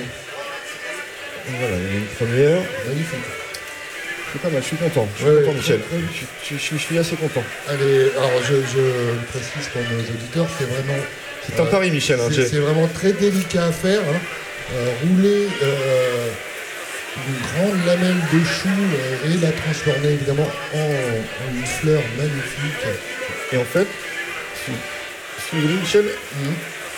Voilà, il y en a une première. magnifique. C'est pas mal, je suis content. Je suis Ouais, content, très, Michel. très bien. Je, je- je- je suis assez content. Allez, alors je, je le précise pour nos auditeurs, c'est vraiment. C'est un euh, pari, Michel. hein, c'est, j'ai- c'est vraiment très délicat à faire. hein. Euh, rouler euh, une grande lamelle de chou euh, et la transformer évidemment en, en une fleur magnifique. Et en fait, si, si vous voulez, Michel, Mhm.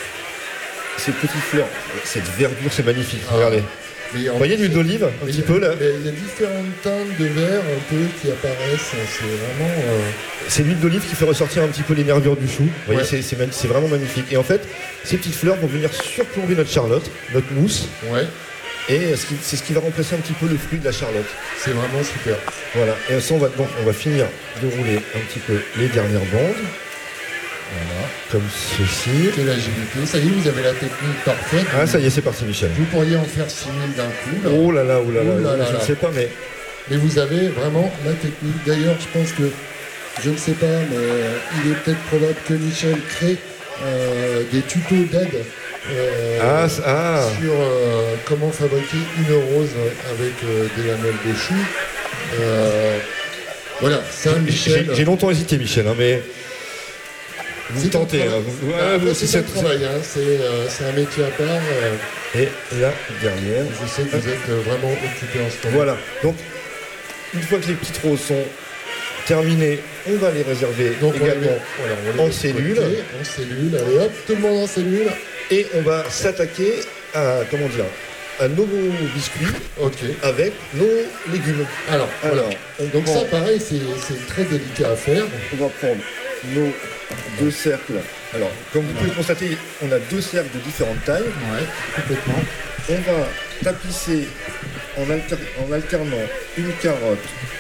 ces petites fleurs, cette verdure, c'est magnifique. Ah. Regardez. Mais en Vous voyez plus, l'huile d'olive, un mais petit il y a- peu là. mais Il y a différentes teintes de vert un peu qui apparaissent. C'est vraiment. euh, C'est l'huile d'olive qui fait ressortir un petit peu les nervures du chou. Vous voyez, Ouais. c'est, c'est, mag- c'est vraiment magnifique. Et en fait, ces petites fleurs vont venir surplomber notre charlotte, notre mousse, ouais, et ce qui- c'est ce qui va remplacer un petit peu le fruit de la charlotte. c'est vraiment super. Voilà. Et ça, on va, donc, on va finir de rouler un petit peu les dernières bandes, Voilà. comme ceci. Quelle agilité. Ça y est, vous avez la technique parfaite. Ah, ça y est, c'est parti, Michel. Vous pourriez en faire six mille d'un coup. Là. Oh là là, oh là là, Oh là là je ne là. sais pas, mais Mais vous avez vraiment la technique. D'ailleurs, je pense que, je ne sais pas, mais euh, il est peut-être probable que Michel crée euh, des tutos d'aide euh, ah, ça- ah. sur euh, comment fabriquer une rose avec euh, des lamelles de chou. Euh, voilà, ça, J'ai, Michel. j'ai longtemps hésité, Michel, hein, mais Vous C'est tentez. un hein, travail. vous- ouais, Après, vous- c'est c'est- un travail, hein, c'est euh, c'est un métier à part. euh, Et la dernière. je sais que vous êtes euh, vraiment occupé en ce moment. Voilà. Donc, une fois que les petites roses sont terminées, on va les réserver Donc on les également met- voilà, on les en met de cellule. côté, En cellule, allez hop, tout le monde en cellule. Et on va s'attaquer à, comment dire, à nos biscuits Ok. avec nos légumes. Alors, voilà. Alors, on Donc prend- ça, pareil, c'est c'est très délicat à faire. on va prendre nos deux cercles. Alors, comme vous pouvez le constater, on a deux cercles de différentes tailles. Ouais, complètement. On va tapisser en, alter- en alternant une carotte,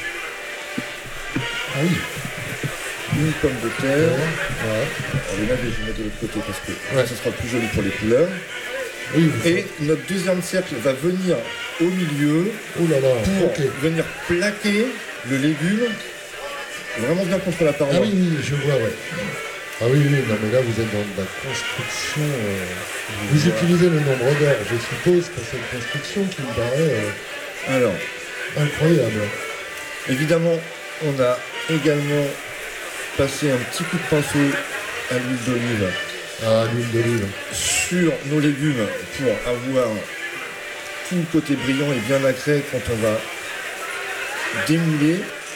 Ah oui. une pomme de Ouais. terre. Ouais. On les mettre, je vais mettre de l'autre côté parce que Ouais. ce sera plus joli pour les couleurs. Oui, vous Et notre deuxième cercle va venir au milieu Oh là là, pour ok. venir plaquer le légume vraiment bien contre la paroi. Ah oui, oui, je vois, ouais. Ah oui, oui, non, mais là, vous êtes dans de la construction. euh, Vous Voilà. utilisez le nombre d'heures, je suppose, pour cette construction qui me paraît euh, Alors, incroyable. évidemment, on a également passé un petit coup de pinceau à l'huile d'olive Ah, l'huile d'olive. sur nos légumes pour avoir tout le côté brillant et bien nacré quand on va démouler.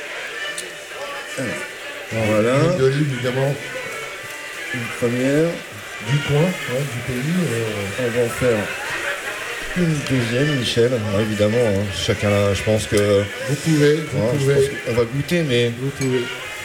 Alors, voilà, L'huile d'olive, évidemment, une première. du coin, ouais, du pays. euh, On va en faire une deuxième, Michel. Ouais, évidemment, hein, chacun, là, je pense que. Vous pouvez, vous Ouais, je pouvez, pense qu'on va goûter, mais. vous pouvez.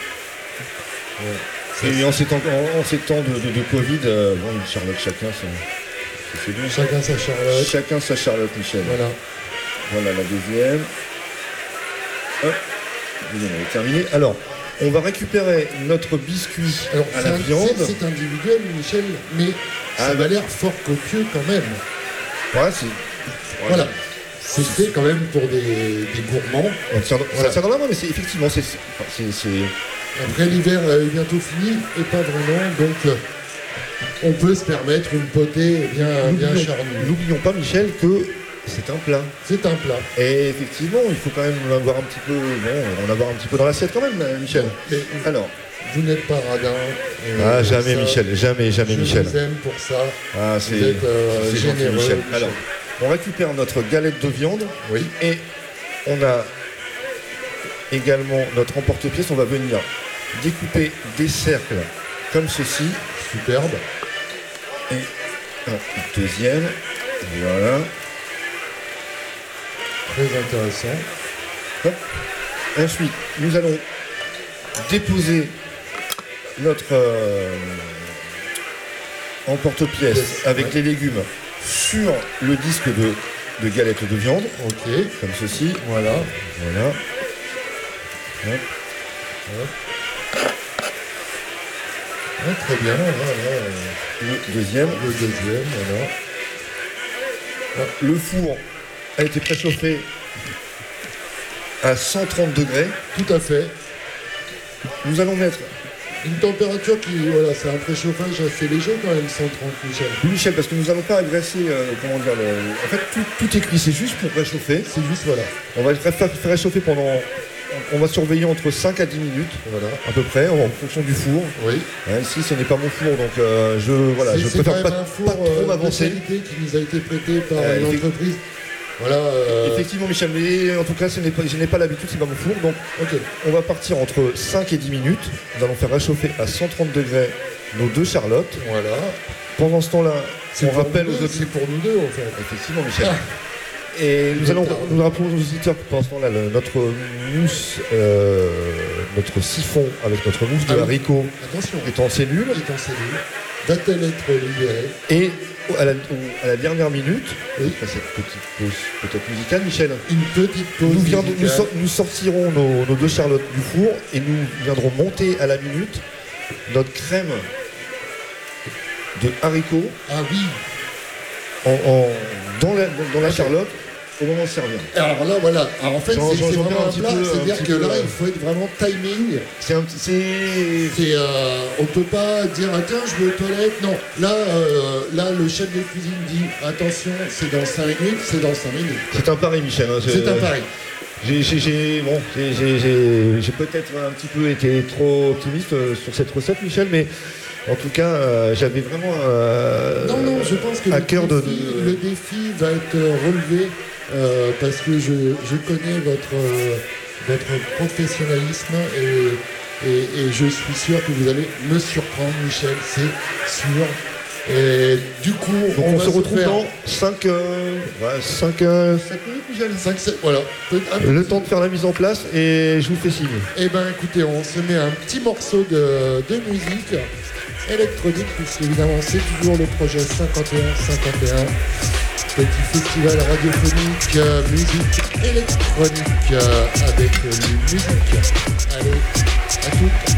Et en ces temps, en, en ces temps de, de- de Covid, euh, bon, une Charlotte chacun, c'est c'est bien. Chacun sa Charlotte. Chacun sa Charlotte, Michel. Voilà. Voilà la deuxième. Hop. Deuxième, elle est terminée. Alors, on va récupérer notre biscuit Alors, à c'est la un- viande. c'est- c'est individuel, Michel, mais ça Ah, va l'air fort copieux quand même. Ouais, c'est. Voilà. C'est fait quand même pour des, des gourmands. On tient, dans- Voilà. ça tient dans la main, mais c'est effectivement, c'est. c'est- c'est- Après, l'hiver euh, est bientôt fini, et pas vraiment, donc euh, on peut se permettre une potée bien, bien N'oublions- charnue. N'oublions pas, Michel, que c'est un plat. C'est un plat. Et effectivement, il faut quand même en avoir un petit peu, bon, en avoir un petit peu dans l'assiette quand même, euh, Michel. Mais Alors, vous n'êtes pas radin. et ah jamais ça, Michel, jamais, jamais je Michel. vous aime pour ça. Ah Vous c'est êtes euh, c'est gentil, généreux. Michel. Michel. Alors, on récupère notre galette de viande Oui. et on a également notre emporte-pièce. On va venir découper des cercles comme ceci. Superbe. Et un deuxième. Voilà. Très intéressant. Hop. Ensuite, nous allons déposer notre euh, emporte-pièce Yes, avec ouais. les légumes sur le disque de, de galette de viande, Ok. comme ceci. Voilà. Voilà. Hop. Ah, très bien. Voilà. Le deuxième. Le deuxième, voilà. Le four a été préchauffé à cent trente degrés. Tout à fait. Nous allons mettre, Une température qui, voilà, c'est un préchauffage assez léger quand même, cent trente, Michel. oui, Michel, parce que nous n'allons pas agresser, euh, comment dire, le- en fait tout, tout est cuit, c'est juste pour réchauffer. C'est juste, voilà. On va le faire faire réchauffer pendant, on va surveiller entre cinq à dix minutes, Voilà. à peu près, en fonction du four. Oui. Hein, ici, ce n'est pas mon four, donc euh, je, voilà, C'est- je c'est quand préfère même pas, un four pas trop euh, de m'avancer. qualité qui nous a été prêté par Euh, une effect- entreprise. Voilà. euh, Effectivement, Michel, mais en tout cas, ce n'est pas, je n'ai pas l'habitude, c'est pas mon four, donc Ok. on va partir entre cinq et dix minutes. Nous allons faire réchauffer à cent trente degrés nos deux charlottes. Voilà. Pendant ce temps-là, C'est on pour rappelle nous aux deux, auditeurs. C'est pour nous deux, en fait. Effectivement, Michel. Ah. Et nous Je allons tarde. nous rappelons aux auditeurs que pendant ce temps-là, le- notre mousse, euh, notre siphon avec notre mousse de Ah oui. haricot Attention. est en cellule. Est en cellule. Va-t-elle être libérée? Et à la, au- à la dernière minute, Oui. après cette petite pause peut-être musicale, Michel, Une petite pause. nous, viendrons- nous, musicale. sor- nous sortirons nos, nos deux charlottes du four et nous viendrons monter à la minute notre crème de haricots Ah oui. en, en- dans la, dans la charlotte au moment de servir. Alors là, voilà. Alors en fait, J'en- c'est j'en- c'est j'en vraiment perds un un petit plat. peu, un C'est-à-dire petit que peu, là, euh, il faut être vraiment timing. C'est un petit, c'est C'est, euh, on peut pas dire, ah, tiens, je vais aux toilettes. Non. Là, euh, là, le chef de cuisine dit, attention, c'est dans cinq minutes, c'est dans cinq minutes. c'est un pari, Michel. hein, C'est un pari. J'ai, j'ai, j'ai- bon, j'ai, j'ai- j'ai- j'ai peut-être un petit peu été trop optimiste euh, sur cette recette, Michel, mais En tout cas, euh, j'avais vraiment euh, Non, non, je pense que à le, cœur de, défi, de- le défi va être relevé euh, parce que je, je connais votre, euh, votre professionnalisme et, et, et je suis sûr que vous allez me surprendre, Michel, c'est sûr. Et du coup, Donc on, va se retrouve faire dans cinq, euh, ouais, cinq, euh, sept minutes, Michel. cinq, sept, voilà. Peut- un Le petit- temps de faire la mise en place et je vous fais signe. Eh ben écoutez, on se met un petit morceau de, de musique électronique, puisque évidemment c'est toujours le projet cinquante et un cinquante et un, petit festival radiophonique, euh, musique électronique euh, avec euh, musique. Allez, à toutes.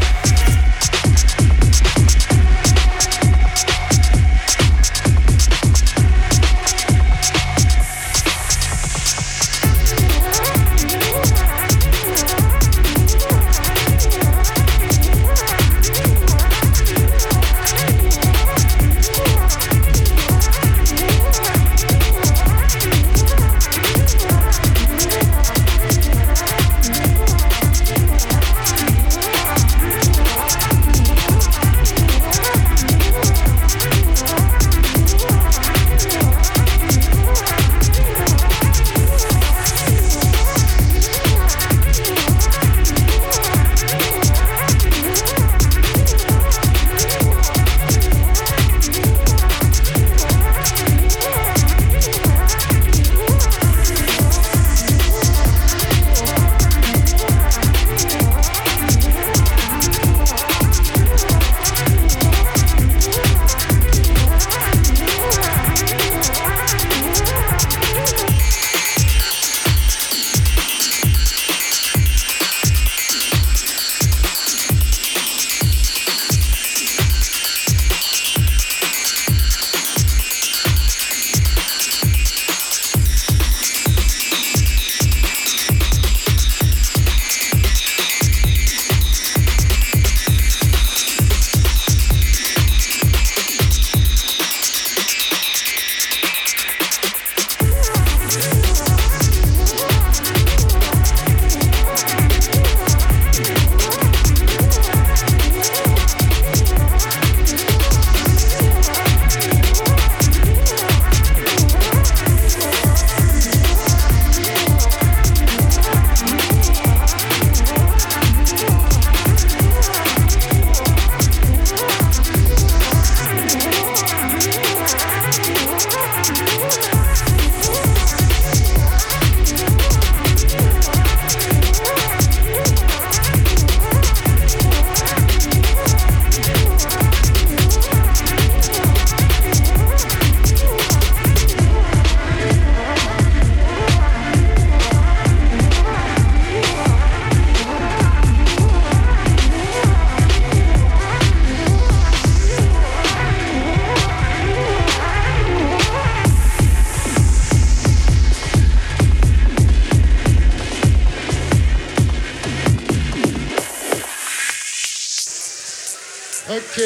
Ok,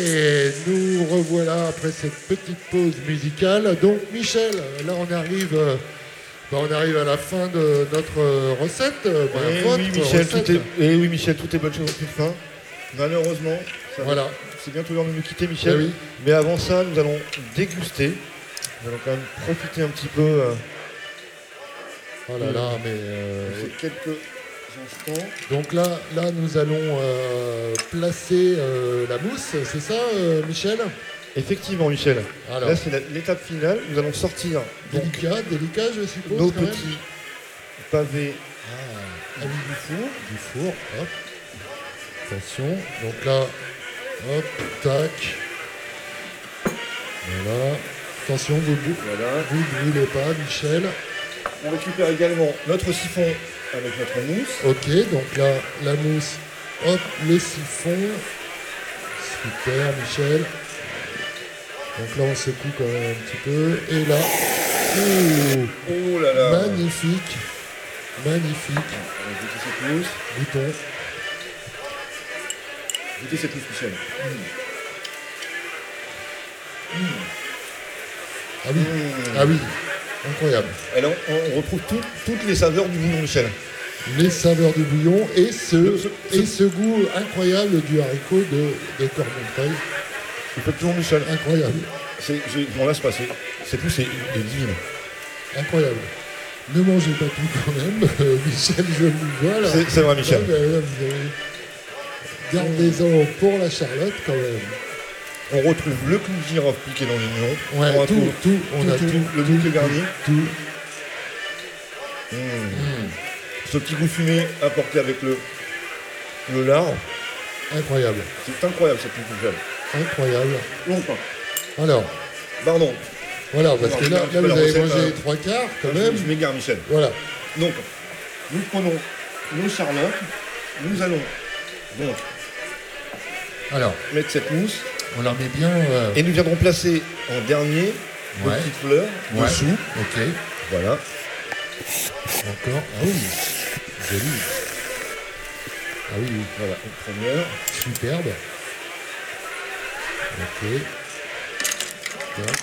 nous revoilà après cette petite pause musicale. Donc Michel, là on arrive, euh, bah, on arrive à la fin de notre euh, recette. euh, bah, Et votre oui, Michel, recette. tout est, et oui, Michel, tout est bonne chose en toute fin. Malheureusement, ça va- Voilà. c'est bientôt l'heure de nous quitter, Michel. Eh oui. Mais avant ça, nous allons déguster. Nous allons quand même profiter un petit peu. euh, Oh là là, mais euh, de ces quelques instants. donc là, là nous allons euh, placer euh, la mousse, c'est ça, euh, Michel? Effectivement, Michel. Alors, Là, c'est la- l'étape finale. Nous allons sortir donc, délicat, délicat, je suppose. nos quand même. petits pavés. Ah, oui, du four, du four, hop. Attention, donc là, hop, tac. Voilà. Attention, vous ne Voilà. vous brûlez pas, Michel. On récupère également notre siphon avec notre mousse. Ok, donc là, la mousse, hop, le siphon. Super, Michel. Donc là, on secoue quand même un petit peu. Et là, oh, Oh là là. magnifique, magnifique. On va goûter cette mousse. Bouton. Goûtez cette mousse, Michel. Ah oui, ah oui, incroyable. Alors, on, on retrouve tout- toutes les saveurs du bouillon, Michel. Les saveurs du bouillon et ce, Ce- ce- et ce goût incroyable du haricot de, de Cormontreuil. Il fait toujours Michel. Incroyable, C'est, je m'en lasse pas, c'est, c'est plus, c'est, c'est divin. incroyable. Ne mangez pas tout quand même, euh, Michel, je vous vois là. C'est, c'est vrai, Michel. Ouais, mais là, vous avez- Gardez-en pour la Charlotte quand même. On retrouve le clou de girofle piqué dans l'oignon. Ouais, on tout, retrouve tout, on tout, a tout, tout, le tout, bouquet garni. Tout. Mmh. Mmh. Ce petit goût fumé apporté avec le, le lard. Incroyable, C'est incroyable cette petite Michel. incroyable. Longtemps. Alors, Pardon. voilà, parce Alors, que je là, vais un là peu vous la avez recette, mangé euh, trois quarts quand Je- même. Je m'égare Michel. Voilà, Donc, nous prenons nos charlottes. Nous allons donc alors, mettre cette mousse. on la met bien. euh, Et nous viendrons placer en dernier nos Ouais. petites fleurs ouais. dessous. Ok, Voilà. encore. Ah oui, joli. Ah oui, oui, Voilà, une première. superbe. Ok. Tac.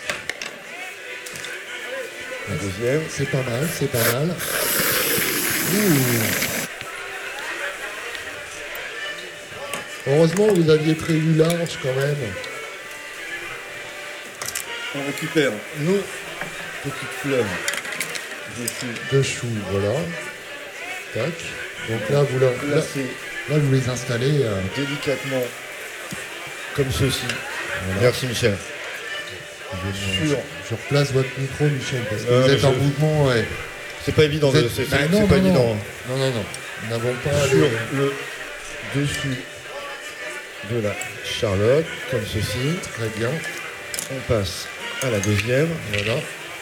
Une deuxième. C'est pas mal, c'est pas mal. Ouh. Heureusement, vous aviez prévu large quand même. On récupère nos petites fleurs dessous. De choux, voilà. Tac. Donc là, vous, la- là, Placées là, vous les installez. euh, délicatement comme ceci. voilà. Merci Michel. Je, Sur- je replace votre micro, Michel, parce que Euh, vous mais êtes en je- mouvement. Ouais. C'est pas évident, Vous de- êtes- c'est, Bah c'est- non, c'est pas non, évident. non. Non, non, non. Nous n'avons pas Sur les- le dessus de la charlotte, comme ceci. Très bien. On passe à la deuxième. Voilà.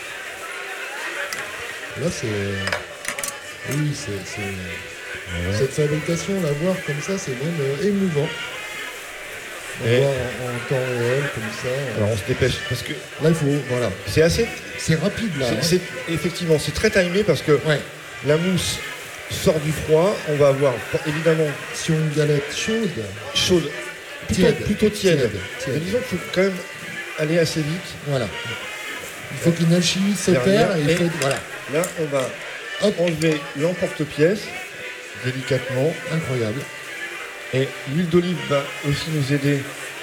Là, c'est. Oui, c'est. c'est- Voilà. Cette fabrication, la voir comme ça, c'est même euh, émouvant. On Et- voit en, en temps réel, comme ça. Alors on se dépêche parce que Là, il faut. Voilà. c'est assez. C'est rapide, là. c'est, hein. c'est- effectivement, c'est très timé parce que Ouais. la mousse sort du froid. On va avoir évidemment Sur une galette chaude, chaude, plutôt tiède. plutôt tiède. Tiède, Mais tiède. disons qu'il faut quand même aller assez vite. Voilà. Il faut qu'une alchimie s'opère Derrière, et il et- faut. Voilà. Là, on va Hop. enlever l'emporte-pièce délicatement. Incroyable. Et l'huile d'olive va aussi nous aider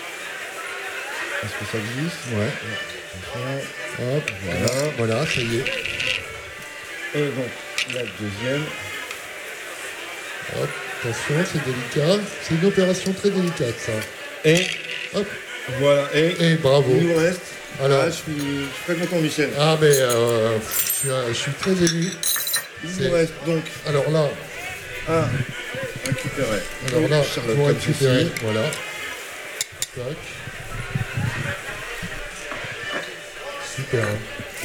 à ce que ça glisse. Ouais. Attention. Hop. Voilà. Voilà. Voilà, ça y est. Et donc, la deuxième. Hop. Attention, c'est délicat. C'est une opération très délicate, ça. Et Hop. voilà. Et Et bravo. il nous reste. Alors. Ah, je, suis, je suis très content, Michel. Ah, mais euh, je, suis, je suis très ému. Il c'est- nous reste donc Alors là, à récupérer. alors Donc, là, Charlotte, vous comme récupérez. ceci. Voilà. Tac. Super. hein.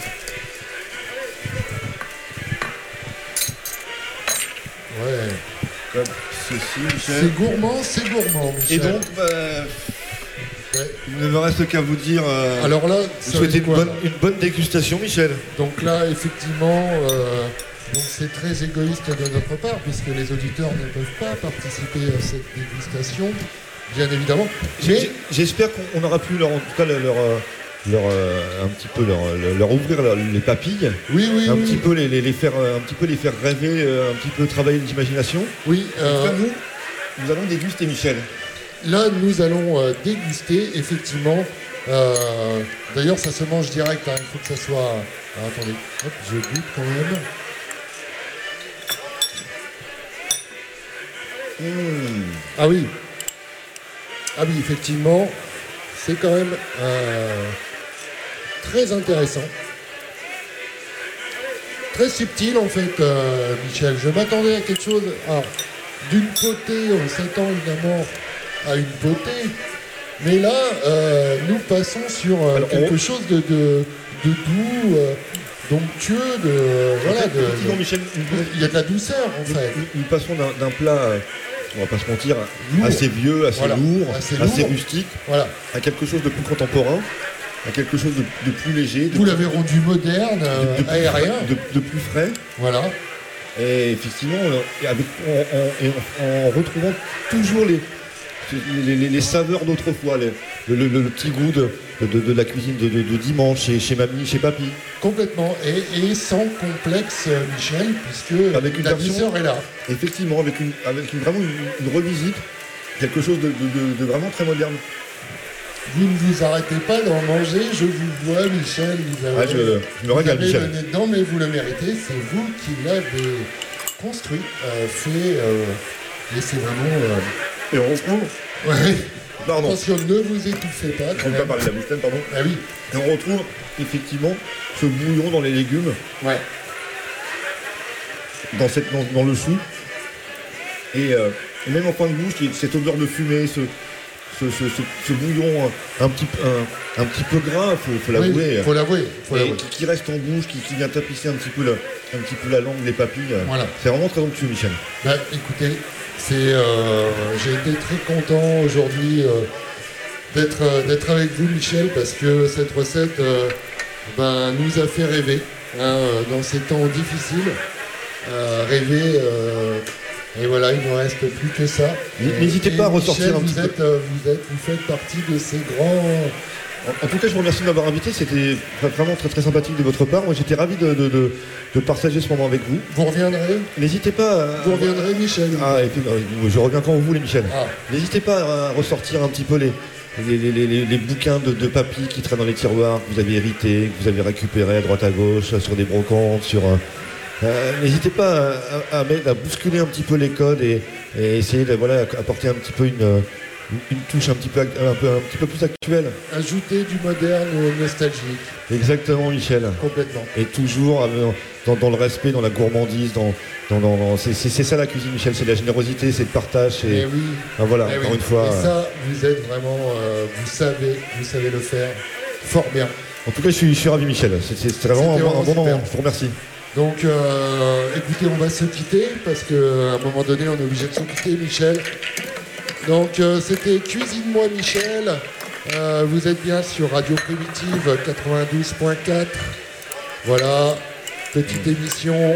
Ouais. Comme ceci, C'est Michel. gourmand, c'est gourmand, Michel. Et donc, bah, Ouais. il ne me reste qu'à vous dire. Euh, Alors là, vous ça souhaitez veut une quoi, bonne, là une bonne dégustation, Michel. Donc là, effectivement, euh, donc c'est très égoïste de notre part, puisque les auditeurs ne peuvent pas participer à cette dégustation, bien évidemment. J'ai- Mais j'ai- J'espère qu'on on aura pu leur, en tout cas, leur, leur, euh, leur, euh, un petit peu leur, leur- leur ouvrir leur- les papilles, oui, oui, un oui, petit peu les, les, les faire, euh, un petit peu les faire rêver, euh, un petit peu travailler l'imagination. oui. En euh, tout cas, nous, nous allons déguster, Michel. Là, nous allons euh, déguster, effectivement. euh, D'ailleurs, ça se mange direct. hein, Il faut que ça soit. Ah, attendez, hop, je goûte quand même. Mmh. Ah oui. Ah oui, effectivement, c'est quand même euh, très intéressant. Très subtil, en fait, euh, Michel. Je m'attendais à quelque chose. Alors, d'une potée, on s'attend évidemment à une potée. Mais là, euh, nous passons sur euh, Alors, quelque on- chose de, de, de doux, euh, d'onctueux, de. Voilà, de- Effectivement, de- Michel, nous, il y a de la douceur, en nous- fait. nous- nous passons d'un d'un plat, euh, on va pas se mentir, Lourd. assez vieux, assez Voilà. lourd, Assez assez, lourd. rustique, Voilà. à quelque chose de plus contemporain, à quelque chose de, de plus léger, de, Vous l'avez rendu moderne, de- euh, de plus aérien. frais- de, de plus frais. Voilà. Et effectivement, on- et avec, en, en- et en- en retrouvant toujours les, les, les- les saveurs d'autrefois, les- le, le- le petit goût de, de- de la cuisine de, de- de dimanche chez, chez mamie, chez papy. Complètement. Et, et sans complexe, euh, Michel, puisque Avec une la version- douceur est là. Effectivement, avec, une, avec une, vraiment une, une revisite, quelque chose de, de- de- de vraiment très moderne. vous ne vous arrêtez pas d'en manger, je vous vois, Michel. Vous avez, Ouais, je, je me régale, vous avez Michel. le nez dedans, mais vous le méritez. C'est vous qui l'avez construit, euh, fait, euh, et c'est vraiment... euh, Et on retrouve... Ouais. Pardon. Attention, ne vous étouffez pas. On quand ne peut pas même. parler de la boustane, pardon. Ah oui. Et on retrouve effectivement ce bouillon dans les légumes, Ouais. dans, cette, dans, dans le chou. Et, euh, et même en fin de bouche, il y a cette odeur de fumée, ce, ce, ce, ce, ce bouillon un, un, petit, un, un petit peu gras, il faut, faut l'avouer. Oui, faut l'avouer. Faut Et l'avouer. qui, qui reste en bouche, qui, qui vient tapisser un petit peu, le, un petit peu la langue, les papilles. Voilà. C'est vraiment très onctueux, Michel. Bah, écoutez, c'est, euh, j'ai été très content aujourd'hui euh, d'être, euh, d'être avec vous, Michel, parce que cette recette euh, ben, nous a fait rêver hein, euh, dans ces temps difficiles. Euh, rêver, euh, et voilà, il ne reste plus que ça. N'hésitez Et- pas à et ressortir Michel, un petit vous peu. êtes, euh, vous êtes, vous faites partie de ces grands... En, en tout cas, je vous remercie de m'avoir invité. C'était vraiment très très sympathique de votre part. Moi, j'étais ravi de, de, de, de partager ce moment avec vous. Vous reviendrez N'hésitez pas à... Vous reviendrez, Michel Ah, et puis, euh, je reviens quand vous voulez, Michel. Ah. N'hésitez pas à ressortir un petit peu les, les, les, les, les bouquins de, de papy qui traînent dans les tiroirs, que vous avez hérités, que vous avez récupérés à droite à gauche, sur des brocantes, sur... euh, euh, N'hésitez pas à, à, à mettre- à bousculer un petit peu les codes et, et essayer de voilà, apporter un petit peu une, une, une touche un petit, peu, ac- un, peu, un petit peu plus actuelle. Ajouter du moderne au nostalgique, Exactement, Michel. complètement. Et toujours euh, dans, dans le respect, dans la gourmandise, dans, dans, dans, dans- c'est c'est- c'est ça la cuisine, Michel, c'est de la générosité, c'est le partage. c'est- Eh oui. Ah, voilà, Eh encore oui. une fois. Et ça, vous êtes vraiment, euh, vous savez, vous savez le faire fort bien. En tout cas, je suis, je suis ravi, Michel. C'est- c'est- C'était vraiment, C'était un, bon- un vraiment bon moment. super. Je vous remercie. Donc, euh, écoutez, on va se quitter parce qu'à un moment donné, on est obligé de se quitter, Michel. Donc, euh, c'était Cuisine-moi, Michel. Euh, vous êtes bien sur Radio Primitive quatre-vingt-douze point quatre. Voilà, petite émission.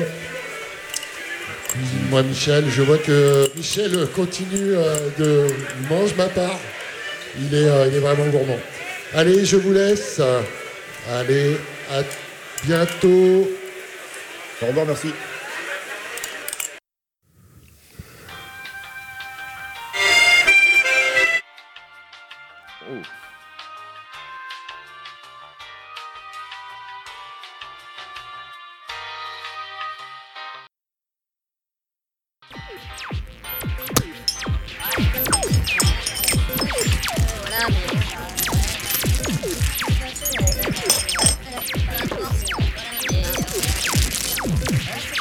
Cuisine-moi, Michel. Je vois que Michel continue euh, de mange ma part. Il est, euh, il est vraiment gourmand. Allez, je vous laisse. Allez, à bientôt. Au revoir, merci. Voilà, mais...